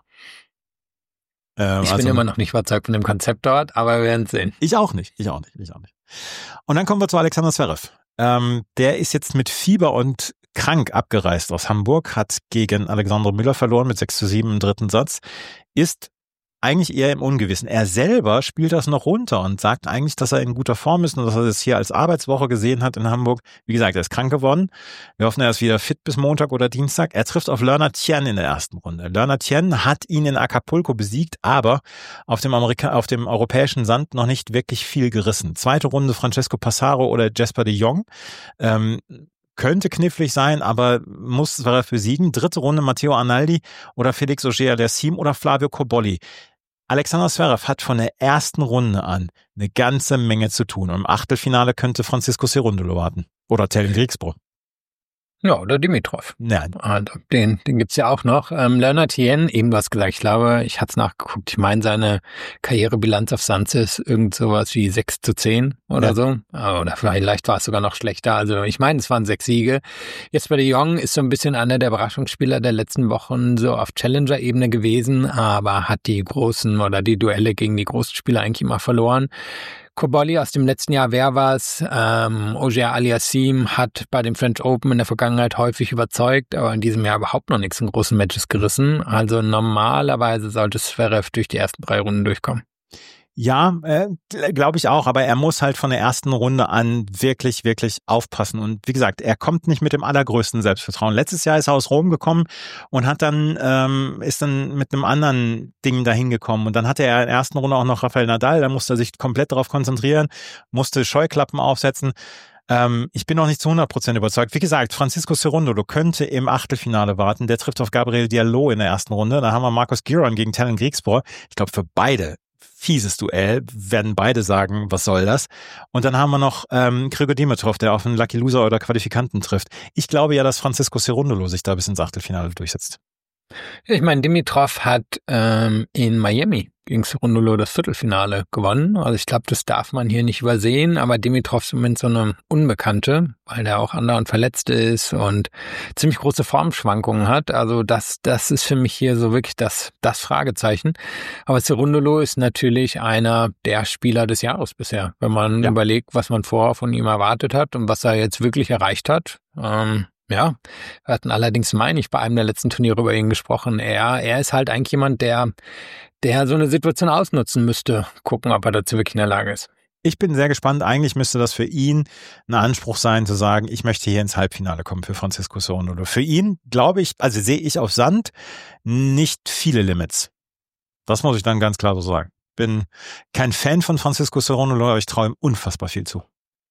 Ähm, ich bin also, immer noch nicht überzeugt von dem Konzept dort, aber wir werden sehen. Ich auch nicht, ich auch nicht, ich auch nicht. Und dann kommen wir zu Alexander Zverev. Ähm, der ist jetzt mit Fieber und krank abgereist aus Hamburg, hat gegen Alexander Müller verloren mit sechs zu sieben im dritten Satz, ist eigentlich eher im Ungewissen. Er selber spielt das noch runter und sagt eigentlich, dass er in guter Form ist und dass er das hier als Arbeitswoche gesehen hat in Hamburg. Wie gesagt, er ist krank geworden. Wir hoffen, er ist wieder fit bis Montag oder Dienstag. Er trifft auf Lerner Tien in der ersten Runde. Lerner Tien hat ihn in Acapulco besiegt, aber auf dem Amerika- auf dem europäischen Sand noch nicht wirklich viel gerissen. Zweite Runde Francesco Passaro oder Jesper de Jong. Ähm, Könnte knifflig sein, aber muss Zverev besiegen. Dritte Runde Matteo Arnaldi oder Felix Auger-Aliassime oder Flavio Cobolli. Alexander Zverev hat von der ersten Runde an eine ganze Menge zu tun. Und im Achtelfinale könnte Francisco Cerundolo warten. Oder Tellin Grigsbro. Ja, oder Dimitrov. Ja. Also den, den gibt's ja auch noch. Ähm, Lerner Tien, eben was gesagt, ich glaube, ich hatte es nachgeguckt, ich meine, seine Karrierebilanz auf Sanz ist irgend sowas wie sechs zu zehn oder ja. so. Oder vielleicht war es sogar noch schlechter. Also ich meine, es waren sechs Siege. Jetzt bei de Jong ist so ein bisschen einer der Überraschungsspieler der letzten Wochen so auf Challenger-Ebene gewesen, aber hat die großen oder die Duelle gegen die großen Spieler eigentlich immer verloren. Cobolli aus dem letzten Jahr, wer war es? Ähm, Auger-Aliassime hat bei dem French Open in der Vergangenheit häufig überzeugt, aber in diesem Jahr überhaupt noch nichts in großen Matches gerissen. Also normalerweise sollte Zverev durch die ersten drei Runden durchkommen. Ja, äh, glaube ich auch, aber er muss halt von der ersten Runde an wirklich, wirklich aufpassen. Und wie gesagt, er kommt nicht mit dem allergrößten Selbstvertrauen. Letztes Jahr ist er aus Rom gekommen und hat dann ähm, ist dann mit einem anderen Ding dahin gekommen. Und dann hatte er in der ersten Runde auch noch Rafael Nadal, da musste er sich komplett darauf konzentrieren, musste Scheuklappen aufsetzen. Ähm, ich bin noch nicht zu hundert Prozent überzeugt. Wie gesagt, Francisco Cerundolo könnte im Achtelfinale warten. Der trifft auf Gabriel Diallo in der ersten Runde. Da haben wir Marcos Giron gegen Tellin Grigsbro. Ich glaube, für beide fieses Duell, werden beide sagen, was soll das? Und dann haben wir noch ähm, Grigor Dimitrov, der auf einen Lucky Loser oder Qualifikanten trifft. Ich glaube ja, dass Francisco Cerundolo sich da bis ins Achtelfinale durchsetzt. Ich meine, Dimitrov hat ähm, in Miami gegen Cerundolo das Viertelfinale gewonnen. Also ich glaube, das darf man hier nicht übersehen, aber Dimitrov ist im Moment so eine Unbekannte, weil der auch andauernd verletzt ist und ziemlich große Formschwankungen hat. Also das das ist für mich hier so wirklich das das Fragezeichen. Aber Cerundolo ist natürlich einer der Spieler des Jahres bisher, wenn man ja. überlegt, was man vorher von ihm erwartet hat und was er jetzt wirklich erreicht hat. Ähm, Ja, wir hatten allerdings, meine ich, bei einem der letzten Turniere über ihn gesprochen. Er, er ist halt eigentlich jemand, der, der so eine Situation ausnutzen müsste. Gucken, ob er dazu wirklich in der Lage ist. Ich bin sehr gespannt. Eigentlich müsste das für ihn ein Anspruch sein, zu sagen, ich möchte hier ins Halbfinale kommen für Francisco Cerundolo. Für ihn, glaube ich, also sehe ich auf Sand nicht viele Limits. Das muss ich dann ganz klar so sagen. Bin kein Fan von Francisco Cerundolo, aber ich traue ihm unfassbar viel zu.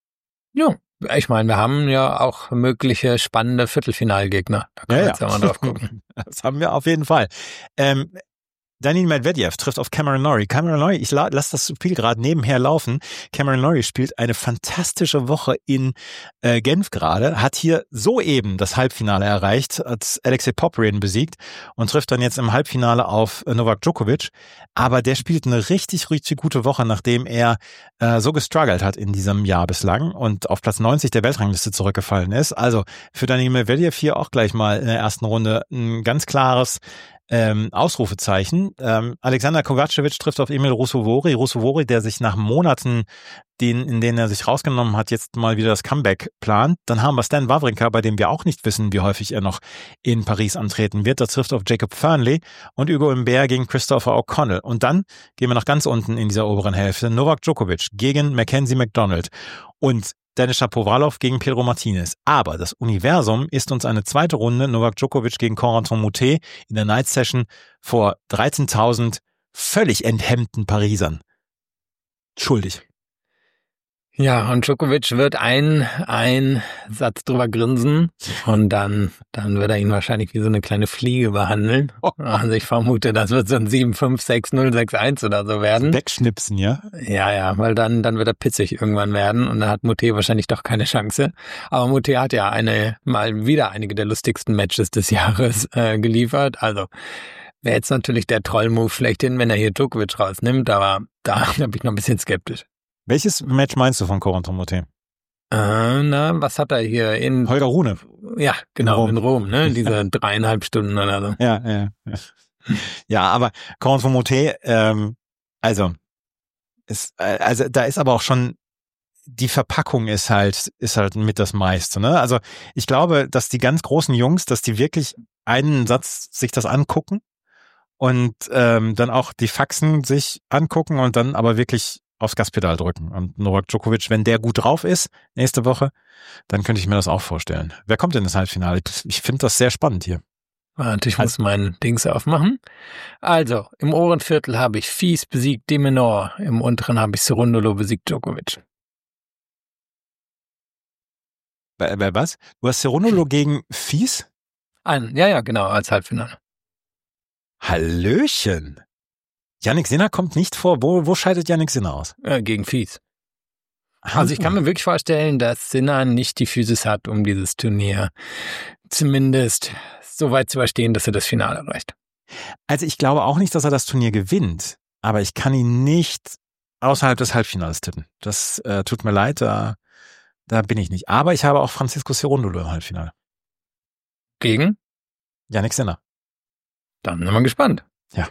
Ja. Ich meine, wir haben ja auch mögliche spannende Viertelfinalgegner. Da können ja, wir jetzt ja. mal drauf gucken. Das haben wir auf jeden Fall. Ähm, Daniil Medvedev trifft auf Cameron Norrie. Cameron Norrie, ich la- lasse das Spiel gerade nebenher laufen. Cameron Norrie spielt eine fantastische Woche in äh, Genf gerade, hat hier soeben das Halbfinale erreicht, hat Alexei Popyrin besiegt und trifft dann jetzt im Halbfinale auf äh, Novak Djokovic. Aber der spielt eine richtig, richtig gute Woche, nachdem er äh, so gestruggelt hat in diesem Jahr bislang und auf Platz neunzig der Weltrangliste zurückgefallen ist. Also für Daniil Medvedev hier auch gleich mal in der ersten Runde ein ganz klares Ähm, Ausrufezeichen. Ähm, Alexander Kovacevic trifft auf Emil Ruusuvuori. Ruusuvuori, der sich nach Monaten, den, in denen er sich rausgenommen hat, jetzt mal wieder das Comeback plant. Dann haben wir Stan Wawrinka, bei dem wir auch nicht wissen, wie häufig er noch in Paris antreten wird. Da trifft auf Jacob Fernley und Hugo Humbert gegen Christopher O'Connell. Und dann gehen wir nach ganz unten in dieser oberen Hälfte. Novak Djokovic gegen Mackenzie McDonald. Und Denis Shapovalov gegen Pedro Martinez. Aber das Universum ist uns eine zweite Runde Novak Djokovic gegen Corentin Moutet in der Night Session vor dreizehntausend völlig enthemmten Parisern schuldig. Ja, und Djokovic wird ein, ein Satz drüber grinsen und dann, dann wird er ihn wahrscheinlich wie so eine kleine Fliege behandeln. Also ich vermute, das wird so ein sieben fünf, sechs null, sechs eins oder so werden. Wegschnipsen, ja? Ja, ja, weil dann, dann wird er pissig irgendwann werden und dann hat Moutet wahrscheinlich doch keine Chance. Aber Moutet hat ja eine, mal wieder einige der lustigsten Matches des Jahres äh, geliefert. Also wäre jetzt natürlich der Troll-Move schlechthin, wenn er hier Djokovic rausnimmt, aber da, da bin ich noch ein bisschen skeptisch. Welches Match meinst du von Corentin Moutet? Äh, na, was hat er hier in... Holger Rune. Ja, genau, in Rom, in Rom, ne? Diese dreieinhalb Stunden oder so. Ja, ja, ja. Ja, aber Corentin Moutet, ähm, also, ist, also da ist aber auch schon, die Verpackung ist halt, ist halt mit das meiste, ne? Also ich glaube, dass die ganz großen Jungs, dass die wirklich einen Satz sich das angucken und ähm, dann auch die Faxen sich angucken und dann aber wirklich aufs Gaspedal drücken. Und Novak Djokovic, wenn der gut drauf ist, nächste Woche, dann könnte ich mir das auch vorstellen. Wer kommt denn ins Halbfinale? Ich finde das sehr spannend hier. Warte, ich muss mein Dings aufmachen. Also, im oberen Viertel habe ich Fils besiegt de Minaur, im unteren habe ich Cerundolo besiegt Djokovic. Wer was? Du hast Cerundolo gegen Fils? Ein, ja, ja, genau, als Halbfinale. Hallöchen! Jannik Sinner kommt nicht vor. Wo, wo scheidet Jannik Sinner aus? Äh, gegen Fils. Also ich kann mir wirklich vorstellen, dass Sinner nicht die Physis hat, um dieses Turnier zumindest so weit zu überstehen, dass er das Finale erreicht. Also ich glaube auch nicht, dass er das Turnier gewinnt, aber ich kann ihn nicht außerhalb des Halbfinals tippen. Das äh, tut mir leid, da, da bin ich nicht. Aber ich habe auch Francisco Cerundolo im Halbfinale. Gegen? Jannik Sinner. Dann sind wir gespannt. Ja.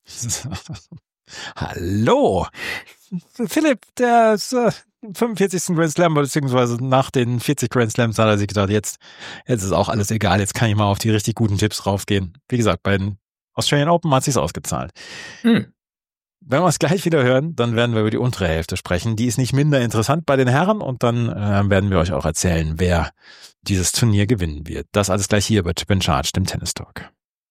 Hallo! Philipp, der ist, äh, fünfundvierzigsten Grand Slam, beziehungsweise nach den vierzig Grand Slams hat er sich gedacht, jetzt, jetzt ist auch alles egal, jetzt kann ich mal auf die richtig guten Tipps raufgehen. Wie gesagt, bei den Australian Open hat sich's ausgezahlt. Hm. Wenn wir es gleich wieder hören, dann werden wir über die untere Hälfte sprechen. Die ist nicht minder interessant bei den Herren und dann äh, werden wir euch auch erzählen, wer dieses Turnier gewinnen wird. Das alles gleich hier bei Chip and Charge, dem Tennis Talk.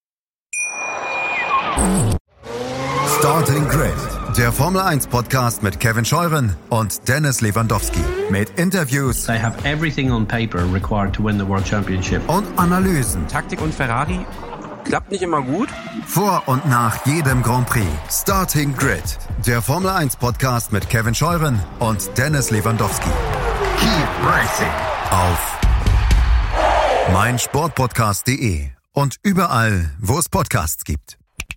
Starting Grid, der Formel eins Podcast mit Kevin Scheuren und Dennis Lewandowski. Mit Interviews. They have everything on paper required to win the World Championship. Und Analysen. Taktik und Ferrari klappt nicht immer gut. Vor und nach jedem Grand Prix. Starting Grid, der Formel eins Podcast mit Kevin Scheuren und Dennis Lewandowski. Keep racing auf meinsportpodcast punkt de und überall, wo es Podcasts gibt.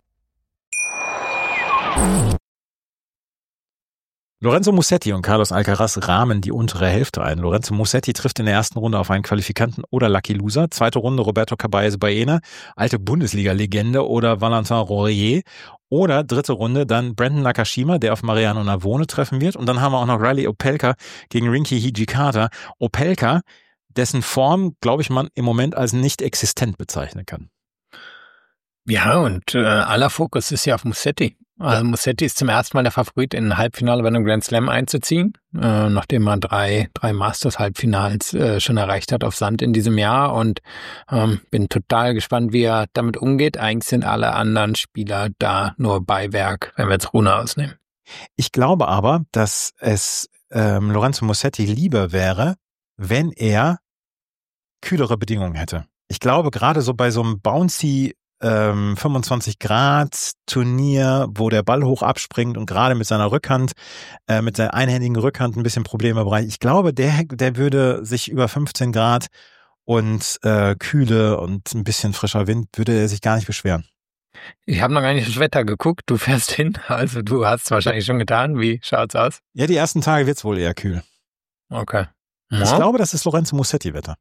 Lorenzo Musetti und Carlos Alcaraz rahmen die untere Hälfte ein. Lorenzo Musetti trifft in der ersten Runde auf einen Qualifikanten oder Lucky Loser. Zweite Runde Roberto Caballes Baena, alte Bundesliga-Legende oder Valentin Royer. Oder dritte Runde dann Brandon Nakashima, der auf Mariano Navone treffen wird. Und dann haben wir auch noch Riley Opelka gegen Rinky Hijikata. Opelka, dessen Form, glaube ich, man im Moment als nicht existent bezeichnen kann. Ja, und äh, aller Fokus ist ja auf Musetti. Also Musetti ist zum ersten Mal der Favorit, in ein Halbfinale bei einem Grand Slam einzuziehen, äh, nachdem er drei drei Masters-Halbfinals äh, schon erreicht hat auf Sand in diesem Jahr und ähm, bin total gespannt, wie er damit umgeht. Eigentlich sind alle anderen Spieler da nur Beiwerk, wenn wir jetzt Rune ausnehmen. Ich glaube aber, dass es ähm, Lorenzo Musetti lieber wäre, wenn er kühlere Bedingungen hätte. Ich glaube, gerade so bei so einem bouncy Ähm, fünfundzwanzig Grad Turnier, wo der Ball hoch abspringt und gerade mit seiner Rückhand, äh, mit seiner einhändigen Rückhand ein bisschen Probleme bereitet. Ich glaube, der, der würde sich über fünfzehn Grad und äh, Kühle und ein bisschen frischer Wind, würde er sich gar nicht beschweren. Ich habe noch gar nicht das Wetter geguckt, du fährst hin, also du hast es wahrscheinlich schon getan. Wie schaut's aus? Ja, die ersten Tage wird's wohl eher kühl. Okay. Ja. Ich glaube, das ist Lorenzo Musetti-Wetter.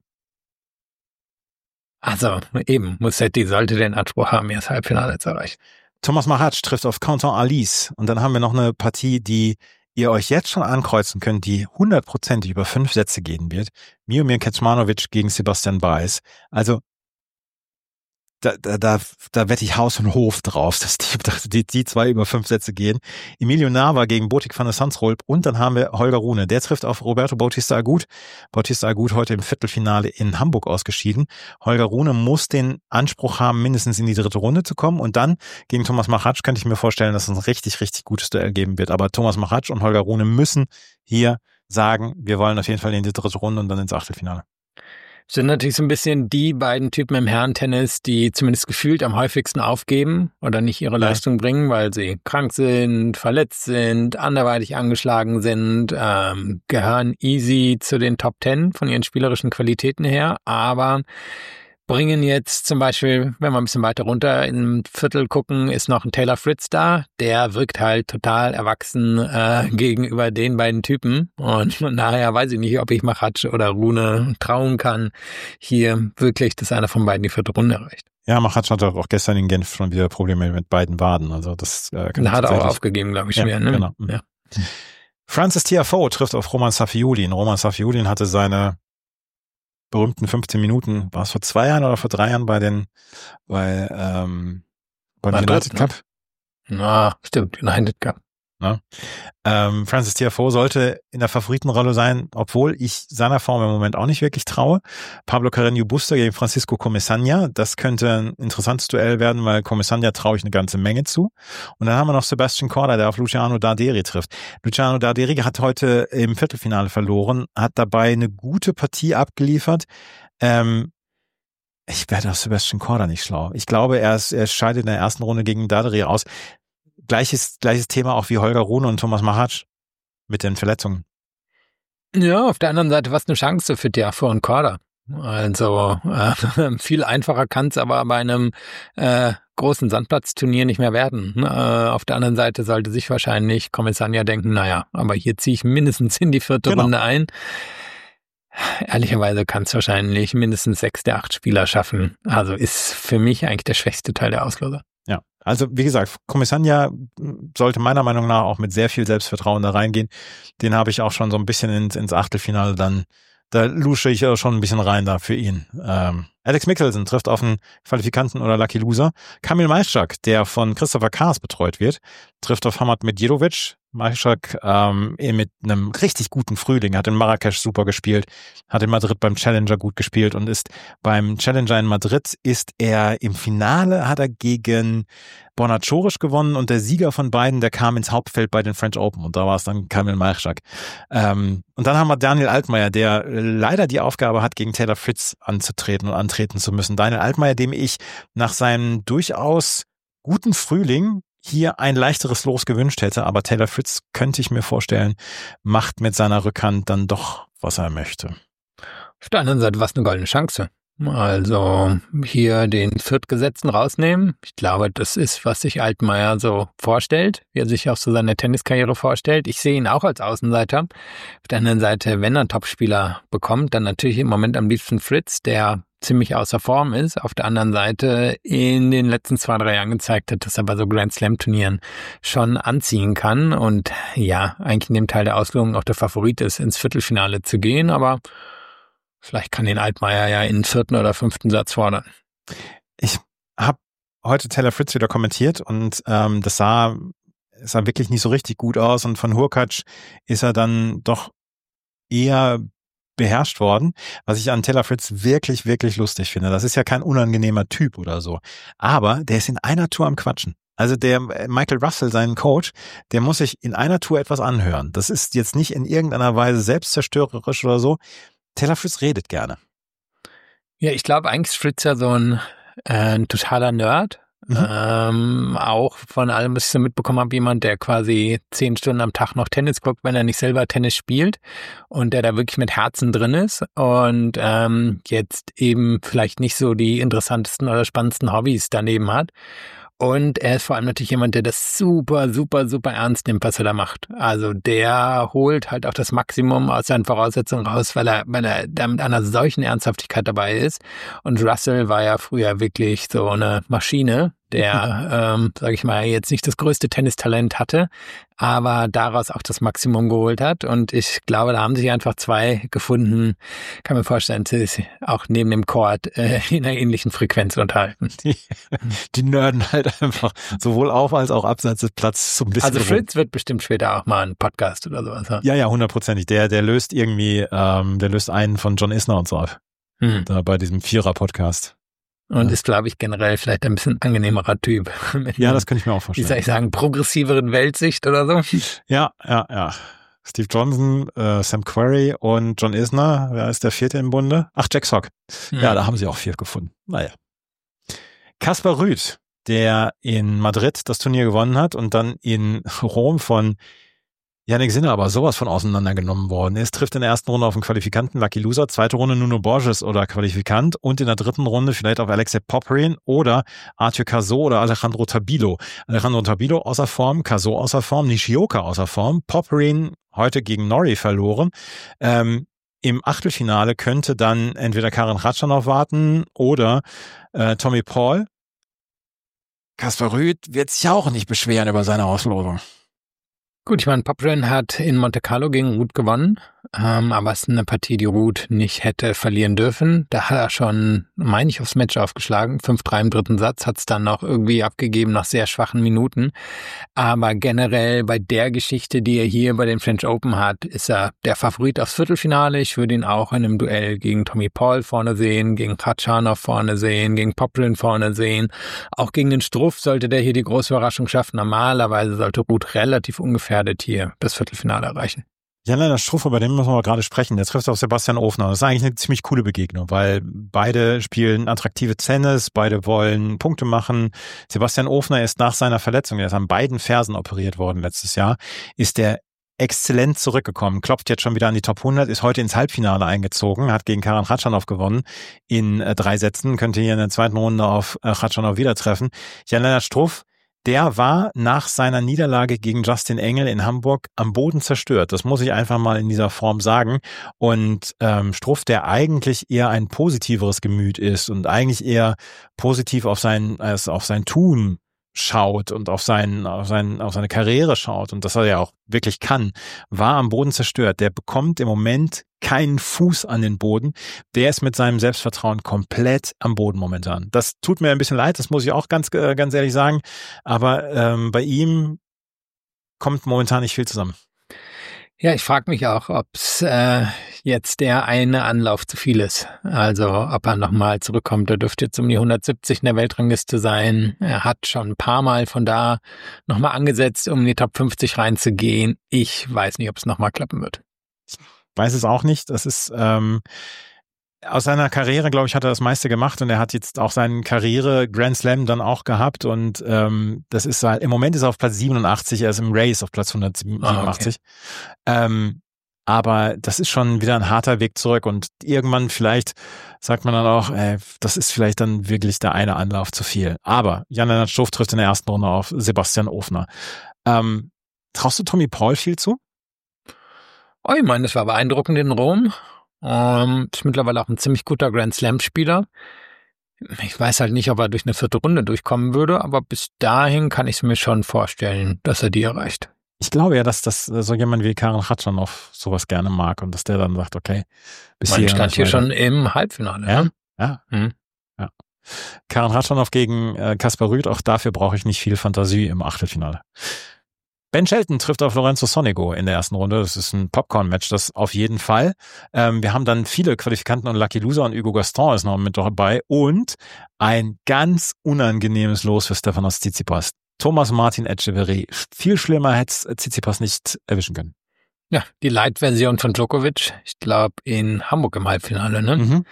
Also eben, Musetti sollte den Anspruch haben, das Halbfinale zu erreichen. Thomas Machac trifft auf Quentin Alice und dann haben wir noch eine Partie, die ihr euch jetzt schon ankreuzen könnt, die hundertprozentig über fünf Sätze gehen wird. Miomir Kecmanovic gegen Sebastian Baez. Also Da, da, da, da wette ich Haus und Hof drauf, dass die, die, die zwei über fünf Sätze gehen. Emilio Nava gegen Botic van der Sandsrolp und dann haben wir Holger Rune. Der trifft auf Roberto Bautista Agut. Bautista Agut heute im Viertelfinale in Hamburg ausgeschieden. Holger Rune muss den Anspruch haben, mindestens in die dritte Runde zu kommen und dann gegen Thomas Machac könnte ich mir vorstellen, dass es ein richtig, richtig gutes Duell geben wird. Aber Thomas Machac und Holger Rune müssen hier sagen, wir wollen auf jeden Fall in die dritte Runde und dann ins Achtelfinale. Sind natürlich so ein bisschen die beiden Typen im Herrentennis, die zumindest gefühlt am häufigsten aufgeben oder nicht ihre Leistung bringen, weil sie krank sind, verletzt sind, anderweitig angeschlagen sind, ähm, gehören easy zu den Top Ten von ihren spielerischen Qualitäten her, aber bringen jetzt zum Beispiel, wenn wir ein bisschen weiter runter im Viertel gucken, ist noch ein Taylor Fritz da. Der wirkt halt total erwachsen äh, gegenüber den beiden Typen. Und von daher weiß ich nicht, ob ich Machac oder Rune trauen kann, hier wirklich, dass einer von beiden die vierte Runde erreicht. Ja, Machac hatte auch gestern in Genf schon wieder Probleme mit beiden Waden. Also das äh, kann hat er auch aufgegeben, glaube ich, schwer. Ja, ne? Genau. Ja. Frances Tiafoe trifft auf Roman Safiullin. Roman Safiullin hatte seine berühmten fünfzehn Minuten, war es vor zwei Jahren oder vor drei Jahren bei den bei ähm, beim United Cup? Na, stimmt, United Cup. Ja. Ähm, Frances Tiafoe sollte in der Favoritenrolle sein, obwohl ich seiner Form im Moment auch nicht wirklich traue. Pablo Carreño Busta gegen Francisco Comesaña, das könnte ein interessantes Duell werden, weil Comesaña traue ich eine ganze Menge zu. Und dann haben wir noch Sebastian Korda, der auf Luciano Darderi trifft. Luciano Darderi hat heute im Viertelfinale verloren, hat dabei eine gute Partie abgeliefert. Ähm, ich werde auf Sebastian Korda nicht schlau. Ich glaube, er, ist, er scheidet in der ersten Runde gegen Darderi aus. Gleiches, gleiches Thema auch wie Holger Rune und Thomas Machac mit den Verletzungen. Ja, auf der anderen Seite was eine Chance für Tiafoe und Korda. Also äh, viel einfacher kann es aber bei einem äh, großen Sandplatzturnier nicht mehr werden. Äh, auf der anderen Seite sollte sich wahrscheinlich Comesaña denken, naja, aber hier ziehe ich mindestens in die vierte genau. Runde ein. Ehrlicherweise kann es wahrscheinlich mindestens sechs der acht Spieler schaffen. Also ist für mich eigentlich der schwächste Teil der Auslöser. Ja, also wie gesagt, Comesaña sollte meiner Meinung nach auch mit sehr viel Selbstvertrauen da reingehen. Den habe ich auch schon so ein bisschen ins, ins Achtelfinale dann, da lusche ich ja schon ein bisschen rein da für ihn. Ähm, Alex Michelsen trifft auf einen Qualifikanten oder Lucky Loser. Kamil Majszak, der von Christopher Kaas betreut wird, trifft auf Hamad Medjedovic. Majszak ähm, mit einem richtig guten Frühling, hat in Marrakesch super gespielt, hat in Madrid beim Challenger gut gespielt und ist beim Challenger in Madrid ist er im Finale, hat er gegen Borna Coric gewonnen und der Sieger von beiden, der kam ins Hauptfeld bei den French Open und da war es dann Kamil Majszak. Ähm, und dann haben wir Daniel Altmaier, der leider die Aufgabe hat, gegen Taylor Fritz anzutreten und antreten zu müssen. Daniel Altmaier, dem ich nach seinem durchaus guten Frühling hier ein leichteres Los gewünscht hätte, aber Taylor Fritz, könnte ich mir vorstellen, macht mit seiner Rückhand dann doch, was er möchte. Auf der anderen Seite war es eine goldene Chance. Also hier den Viertgesetzten rausnehmen. Ich glaube, das ist, was sich Altmaier so vorstellt, wie er sich auch so seine Tenniskarriere vorstellt. Ich sehe ihn auch als Außenseiter. Auf der anderen Seite, wenn er einen Topspieler bekommt, dann natürlich im Moment am liebsten Fritz, der ziemlich außer Form ist. Auf der anderen Seite in den letzten zwei, drei Jahren gezeigt hat, dass er bei so Grand Slam Turnieren schon anziehen kann und ja, eigentlich in dem Teil der Auslosung auch der Favorit ist, ins Viertelfinale zu gehen, aber vielleicht kann den Altmaier ja in den vierten oder fünften Satz fordern. Ich habe heute Taylor Fritz wieder kommentiert und ähm, das sah, sah wirklich nicht so richtig gut aus und von Hurkacz ist er dann doch eher beherrscht worden, was ich an Taylor Fritz wirklich, wirklich lustig finde. Das ist ja kein unangenehmer Typ oder so, aber der ist in einer Tour am Quatschen. Also der Michael Russell, sein Coach, der muss sich in einer Tour etwas anhören. Das ist jetzt nicht in irgendeiner Weise selbstzerstörerisch oder so. Taylor Fritz redet gerne. Ja, ich glaube, eigentlich ist Fritz ja so ein, äh, ein totaler Nerd. Mhm. Ähm, auch von allem, was ich so mitbekommen habe, jemand, der quasi zehn Stunden am Tag noch Tennis guckt, wenn er nicht selber Tennis spielt und der da wirklich mit Herzen drin ist und ähm, jetzt eben vielleicht nicht so die interessantesten oder spannendsten Hobbys daneben hat. Und er ist vor allem natürlich jemand, der das super, super, super ernst nimmt, was er da macht. Also der holt halt auch das Maximum aus seinen Voraussetzungen raus, weil er, weil er da mit einer solchen Ernsthaftigkeit dabei ist. Und Russell war ja früher wirklich so eine Maschine, der, ähm, sage ich mal, jetzt nicht das größte Tennistalent hatte, aber daraus auch das Maximum geholt hat. Und ich glaube, da haben sich einfach zwei gefunden, kann mir vorstellen, dass sie auch neben dem Court äh, in einer ähnlichen Frequenz unterhalten. Die, die nerden halt einfach sowohl auf als auch abseits des Platzes so ein bisschen. Also Fritz rum. Wird bestimmt später auch mal einen Podcast oder sowas haben. Ja, ja, hundertprozentig. Der, der löst irgendwie, ähm, der löst einen von John Isner und so auf. Hm. Da bei diesem Vierer-Podcast. Und ja. Ist, glaube ich, generell vielleicht ein bisschen angenehmerer Typ. Ja, das könnte ich mir auch vorstellen. Wie soll ich sagen, progressiveren Weltsicht oder so? Ja, ja, ja. Steve Johnson, äh, Sam Querrey und John Isner. Wer ist der vierte im Bunde? Ach, Jack Sock. Mhm. Ja, da haben sie auch vier gefunden. Naja. Kaspar Rüth, der in Madrid das Turnier gewonnen hat und dann in Rom von Yannick Sinner aber sowas von auseinandergenommen worden ist, trifft in der ersten Runde auf einen Qualifikanten Lucky Loser, zweite Runde Nuno Borges oder Qualifikant und in der dritten Runde vielleicht auf Alexei Popyrin oder Arthur Cazaux oder Alejandro Tabilo. Alejandro Tabilo außer Form, Cazaux außer Form, Nishioka außer Form, Popyrin heute gegen Norrie verloren. Ähm, Im Achtelfinale könnte dann entweder Karen Khachanov warten oder äh, Tommy Paul. Kaspar Rüth wird sich auch nicht beschweren über seine Auslosung. Gut, ich meine, Popyrin hat in Monte Carlo gegen Ruud gewonnen, ähm, aber es ist eine Partie, die Ruud nicht hätte verlieren dürfen. Da hat er schon, meine ich, aufs Match aufgeschlagen. fünf drei im dritten Satz, hat es dann noch irgendwie abgegeben nach sehr schwachen Minuten. Aber generell bei der Geschichte, die er hier bei den French Open hat, ist er der Favorit aufs Viertelfinale. Ich würde ihn auch in einem Duell gegen Tommy Paul vorne sehen, gegen Khachanov vorne sehen, gegen Popyrin vorne sehen. Auch gegen den Struff sollte der hier die große Überraschung schaffen. Normalerweise sollte Ruud relativ ungefährdet hier das Viertelfinale erreichen. Jan-Lennart Struff, über den müssen wir gerade sprechen. Der trifft auf Sebastian Ofner. Das ist eigentlich eine ziemlich coole Begegnung, weil beide spielen attraktive Tennis, beide wollen Punkte machen. Sebastian Ofner ist nach seiner Verletzung, er ist an beiden Fersen operiert worden letztes Jahr, ist der exzellent zurückgekommen, klopft jetzt schon wieder an die Top hundert, ist heute ins Halbfinale eingezogen, hat gegen Karen Khachanov gewonnen in äh, drei Sätzen, könnte hier in der zweiten Runde auf äh, Khachanov wieder treffen. Jan-Lennart Struff, der war nach seiner Niederlage gegen Justin Engel in Hamburg am Boden zerstört. Das muss ich einfach mal in dieser Form sagen. Und ähm, Struff, der eigentlich eher ein positiveres Gemüt ist und eigentlich eher positiv auf sein, also auf sein Tun schaut und auf, sein, auf, sein, auf seine Karriere schaut und das er ja auch wirklich kann, war am Boden zerstört. Der bekommt im Moment keinen Fuß an den Boden. Der ist mit seinem Selbstvertrauen komplett am Boden momentan. Das tut mir ein bisschen leid, das muss ich auch ganz, ganz ehrlich sagen. Aber ähm, bei ihm kommt momentan nicht viel zusammen. Ja, ich frage mich auch, ob es äh, jetzt der eine Anlauf zu viel ist. Also ob er nochmal zurückkommt. Er dürfte jetzt um die hundertsiebzig in der Weltrangliste sein. Er hat schon ein paar Mal von da nochmal angesetzt, um in die Top fünfzig reinzugehen. Ich weiß nicht, ob es nochmal klappen wird. Ich weiß es auch nicht. Das ist ähm, aus seiner Karriere, glaube ich, hat er das meiste gemacht und er hat jetzt auch seinen Karriere Grand Slam dann auch gehabt und ähm, das ist halt, im Moment ist er auf Platz siebenundachtzig, er ist im Race auf Platz hundertsiebenundachtzig. Ah, okay. Ähm, aber das ist schon wieder ein harter Weg zurück und irgendwann vielleicht sagt man dann auch, ey, das ist vielleicht dann wirklich der eine Anlauf zu viel. Aber Jan-Lennart Struff trifft in der ersten Runde auf Sebastian Ofner. Ähm, traust du Tommy Paul viel zu? Oh, ich meine, das war beeindruckend in Rom. Ähm, ist mittlerweile auch ein ziemlich guter Grand Slam-Spieler. Ich weiß halt nicht, ob er durch eine vierte Runde durchkommen würde, aber bis dahin kann ich es mir schon vorstellen, dass er die erreicht. Ich glaube ja, dass das so jemand wie Karen Khachanov sowas gerne mag und dass der dann sagt, okay, bis hier. Man stand hier schon im Halbfinale. Ja, ne? ja. Hm. ja. Karen Khachanov gegen äh, Kaspar Rüth, auch dafür brauche ich nicht viel Fantasie im Achtelfinale. Ben Shelton trifft auf Lorenzo Sonego in der ersten Runde. Das ist ein Popcorn-Match, das auf jeden Fall. Ähm, wir haben dann viele Qualifikanten und Lucky Loser und Hugo Gaston ist noch mit dabei und ein ganz unangenehmes Los für Stefanos Tsitsipas. Thomas Martin Etcheverry. Viel schlimmer hätte Tsitsipas nicht erwischen können. Ja, die Light-Version von Djokovic. Ich glaube in Hamburg im Halbfinale, ne? Mhm.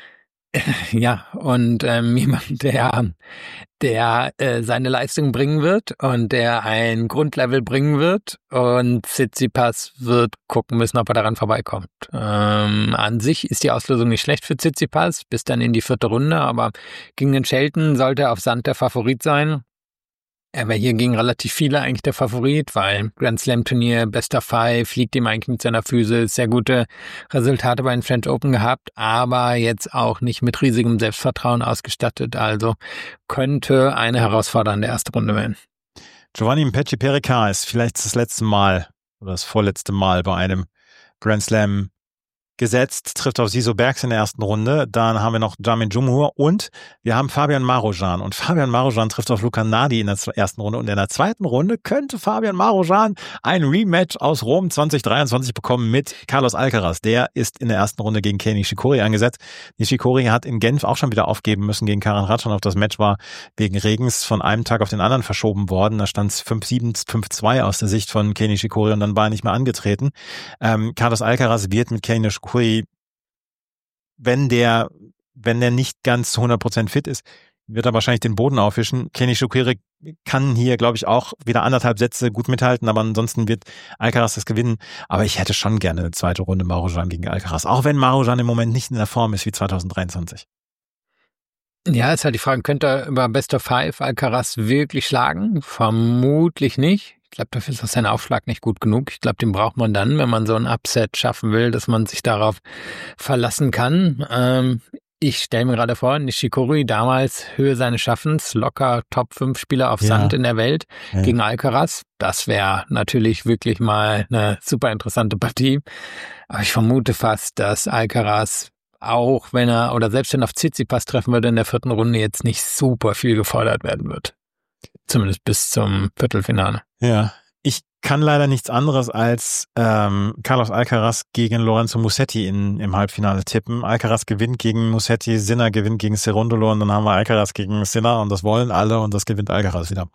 Ja, und ähm, jemand, der, der äh, seine Leistung bringen wird und der ein Grundlevel bringen wird und Tsitsipas wird gucken müssen, ob er daran vorbeikommt. Ähm, an sich ist die Auslosung nicht schlecht für Tsitsipas, bis dann in die vierte Runde, aber gegen den Shelton sollte er auf Sand der Favorit sein. Er wäre hier gegen relativ viele eigentlich der Favorit, weil Grand Slam Turnier, bester Five, liegt ihm eigentlich mit seiner Physis, sehr gute Resultate bei den French Open gehabt, aber jetzt auch nicht mit riesigem Selbstvertrauen ausgestattet, also könnte eine herausfordernde erste Runde werden. Giovanni Mpetshi Pericard ist vielleicht das letzte Mal oder das vorletzte Mal bei einem Grand Slam gesetzt, trifft auf Siso Bergs in der ersten Runde. Dann haben wir noch Jamin Jumhur und wir haben Fabian Marozsan. Und Fabian Marozsan trifft auf Luca Nardi in der ersten Runde. Und in der zweiten Runde könnte Fabian Marozsan ein Rematch aus Rom zwanzig dreiundzwanzig bekommen mit Carlos Alcaraz. Der ist in der ersten Runde gegen Kei Nishikori angesetzt. Nishikori hat in Genf auch schon wieder aufgeben müssen gegen Karan Khachanov. Das Match war wegen Regens von einem Tag auf den anderen verschoben worden. Da stand es fünf sieben, fünf zwei aus der Sicht von Kei Nishikori und dann war er nicht mehr angetreten. Ähm, Carlos Alcaraz wird mit Kei Nishikori, wenn der, wenn der nicht ganz zu hundert Prozent fit ist, wird er wahrscheinlich den Boden aufwischen. Kei Nishikori kann hier, glaube ich, auch wieder anderthalb Sätze gut mithalten, aber ansonsten wird Alcaraz das gewinnen. Aber ich hätte schon gerne eine zweite Runde Marozsan gegen Alcaraz, auch wenn Marozsan im Moment nicht in der Form ist wie zwanzig dreiundzwanzig. Ja, ist halt die Frage, könnte er über Best of Five Alcaraz wirklich schlagen? Vermutlich nicht. Ich glaube, dafür ist auch sein Aufschlag nicht gut genug. Ich glaube, den braucht man dann, wenn man so ein Upset schaffen will, dass man sich darauf verlassen kann. Ähm, ich stelle mir gerade vor, Nishikori damals Höhe seines Schaffens, locker Top fünf Spieler auf Sand ja. in der Welt ja. gegen Alcaraz. Das wäre natürlich wirklich mal eine super interessante Partie. Aber ich vermute fast, dass Alcaraz, auch wenn er, oder selbst wenn er auf Tsitsipas treffen würde in der vierten Runde, jetzt nicht super viel gefordert werden wird. Zumindest bis zum Viertelfinale. Ja, ich kann leider nichts anderes als ähm, Carlos Alcaraz gegen Lorenzo Musetti in, im Halbfinale tippen. Alcaraz gewinnt gegen Musetti, Sinner gewinnt gegen Cerundolo und dann haben wir Alcaraz gegen Sinner und das wollen alle und das gewinnt Alcaraz wieder.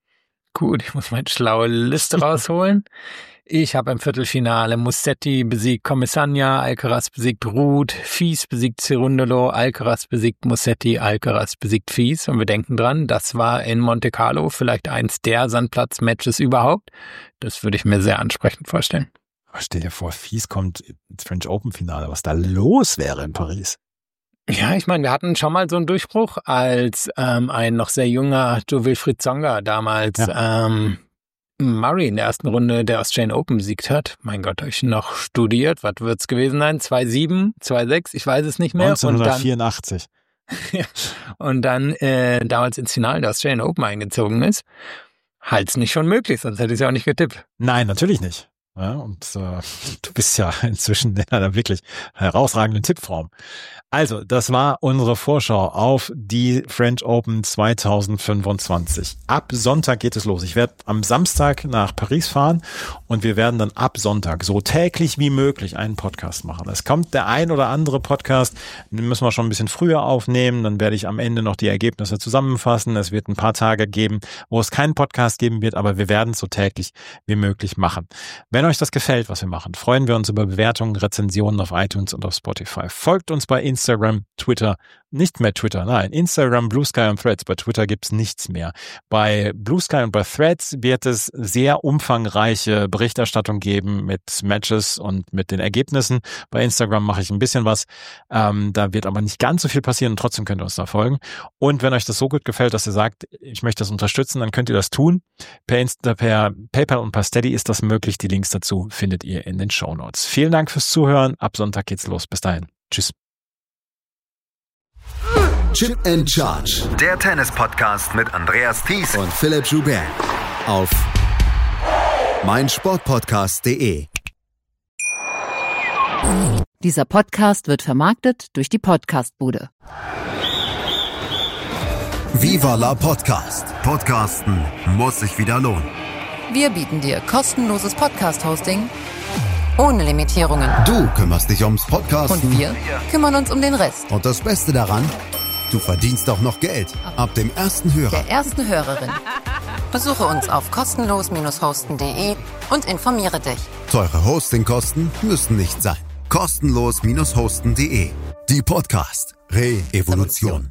Gut, ich muss meine schlaue Liste rausholen. Ich habe im Viertelfinale Musetti besiegt Comesaña, Alcaraz besiegt Ruud, Fils besiegt Cerundolo, Alcaraz besiegt Musetti, Alcaraz besiegt Fils. Und wir denken dran, das war in Monte Carlo vielleicht eins der Sandplatz-Matches überhaupt. Das würde ich mir sehr ansprechend vorstellen. Aber stell dir vor, Fils kommt ins French Open-Finale, was da los wäre in Paris. Ja, ich meine, wir hatten schon mal so einen Durchbruch, als ähm, ein noch sehr junger Jo-Wilfried Tsonga damals ja. ähm, Murray in der ersten Runde der Australian Open besiegt hat. Mein Gott, habe ich noch studiert. Was wird es gewesen sein? zwei sieben, zwei sechs, ich weiß es nicht mehr. neunzehnhundertvierundachtzig. Und dann, und dann äh, damals ins Finale der Australian Open eingezogen ist. Halt's nicht schon möglich, sonst hätte ich es ja auch nicht getippt. Nein, natürlich nicht. Ja, und äh, du bist ja inzwischen in einer wirklich herausragenden Tippform. Also, das war unsere Vorschau auf die French Open zwanzig fünfundzwanzig. Ab Sonntag geht es los. Ich werde am Samstag nach Paris fahren und wir werden dann ab Sonntag so täglich wie möglich einen Podcast machen. Es kommt der ein oder andere Podcast, den müssen wir schon ein bisschen früher aufnehmen. Dann werde ich am Ende noch die Ergebnisse zusammenfassen. Es wird ein paar Tage geben, wo es keinen Podcast geben wird, aber wir werden es so täglich wie möglich machen. Wenn euch das gefällt, was wir machen, freuen wir uns über Bewertungen, Rezensionen auf iTunes und auf Spotify. Folgt uns bei Instagram, Twitter, nicht mehr Twitter, nein, Instagram, Blue Sky und Threads. Bei Twitter gibt's nichts mehr. Bei Blue Sky und bei Threads wird es sehr umfangreiche Berichterstattung geben mit Matches und mit den Ergebnissen. Bei Instagram mache ich ein bisschen was. Ähm, da wird aber nicht ganz so viel passieren und trotzdem könnt ihr uns da folgen. Und wenn euch das so gut gefällt, dass ihr sagt, ich möchte das unterstützen, dann könnt ihr das tun. Per, Insta, per PayPal und per Steady ist das möglich. Die Links dazu findet ihr in den Shownotes. Vielen Dank fürs Zuhören. Ab Sonntag geht's los. Bis dahin. Tschüss. Chip and Charge. Der Tennis-Podcast mit Andreas Thies und Philipp Joubert. Auf meinsportpodcast punkt de. Dieser Podcast wird vermarktet durch die Podcastbude. Viva la Podcast. Podcasten muss sich wieder lohnen. Wir bieten dir kostenloses Podcast-Hosting ohne Limitierungen. Du kümmerst dich ums Podcasten. Und wir kümmern uns um den Rest. Und das Beste daran, du verdienst auch noch Geld. Ab dem ersten Hörer. Der ersten Hörerin. Besuche uns auf kostenlos hosten punkt de und informiere dich. Teure Hostingkosten müssen nicht sein. kostenlos hosten punkt de. Die Podcast Re-Evolution.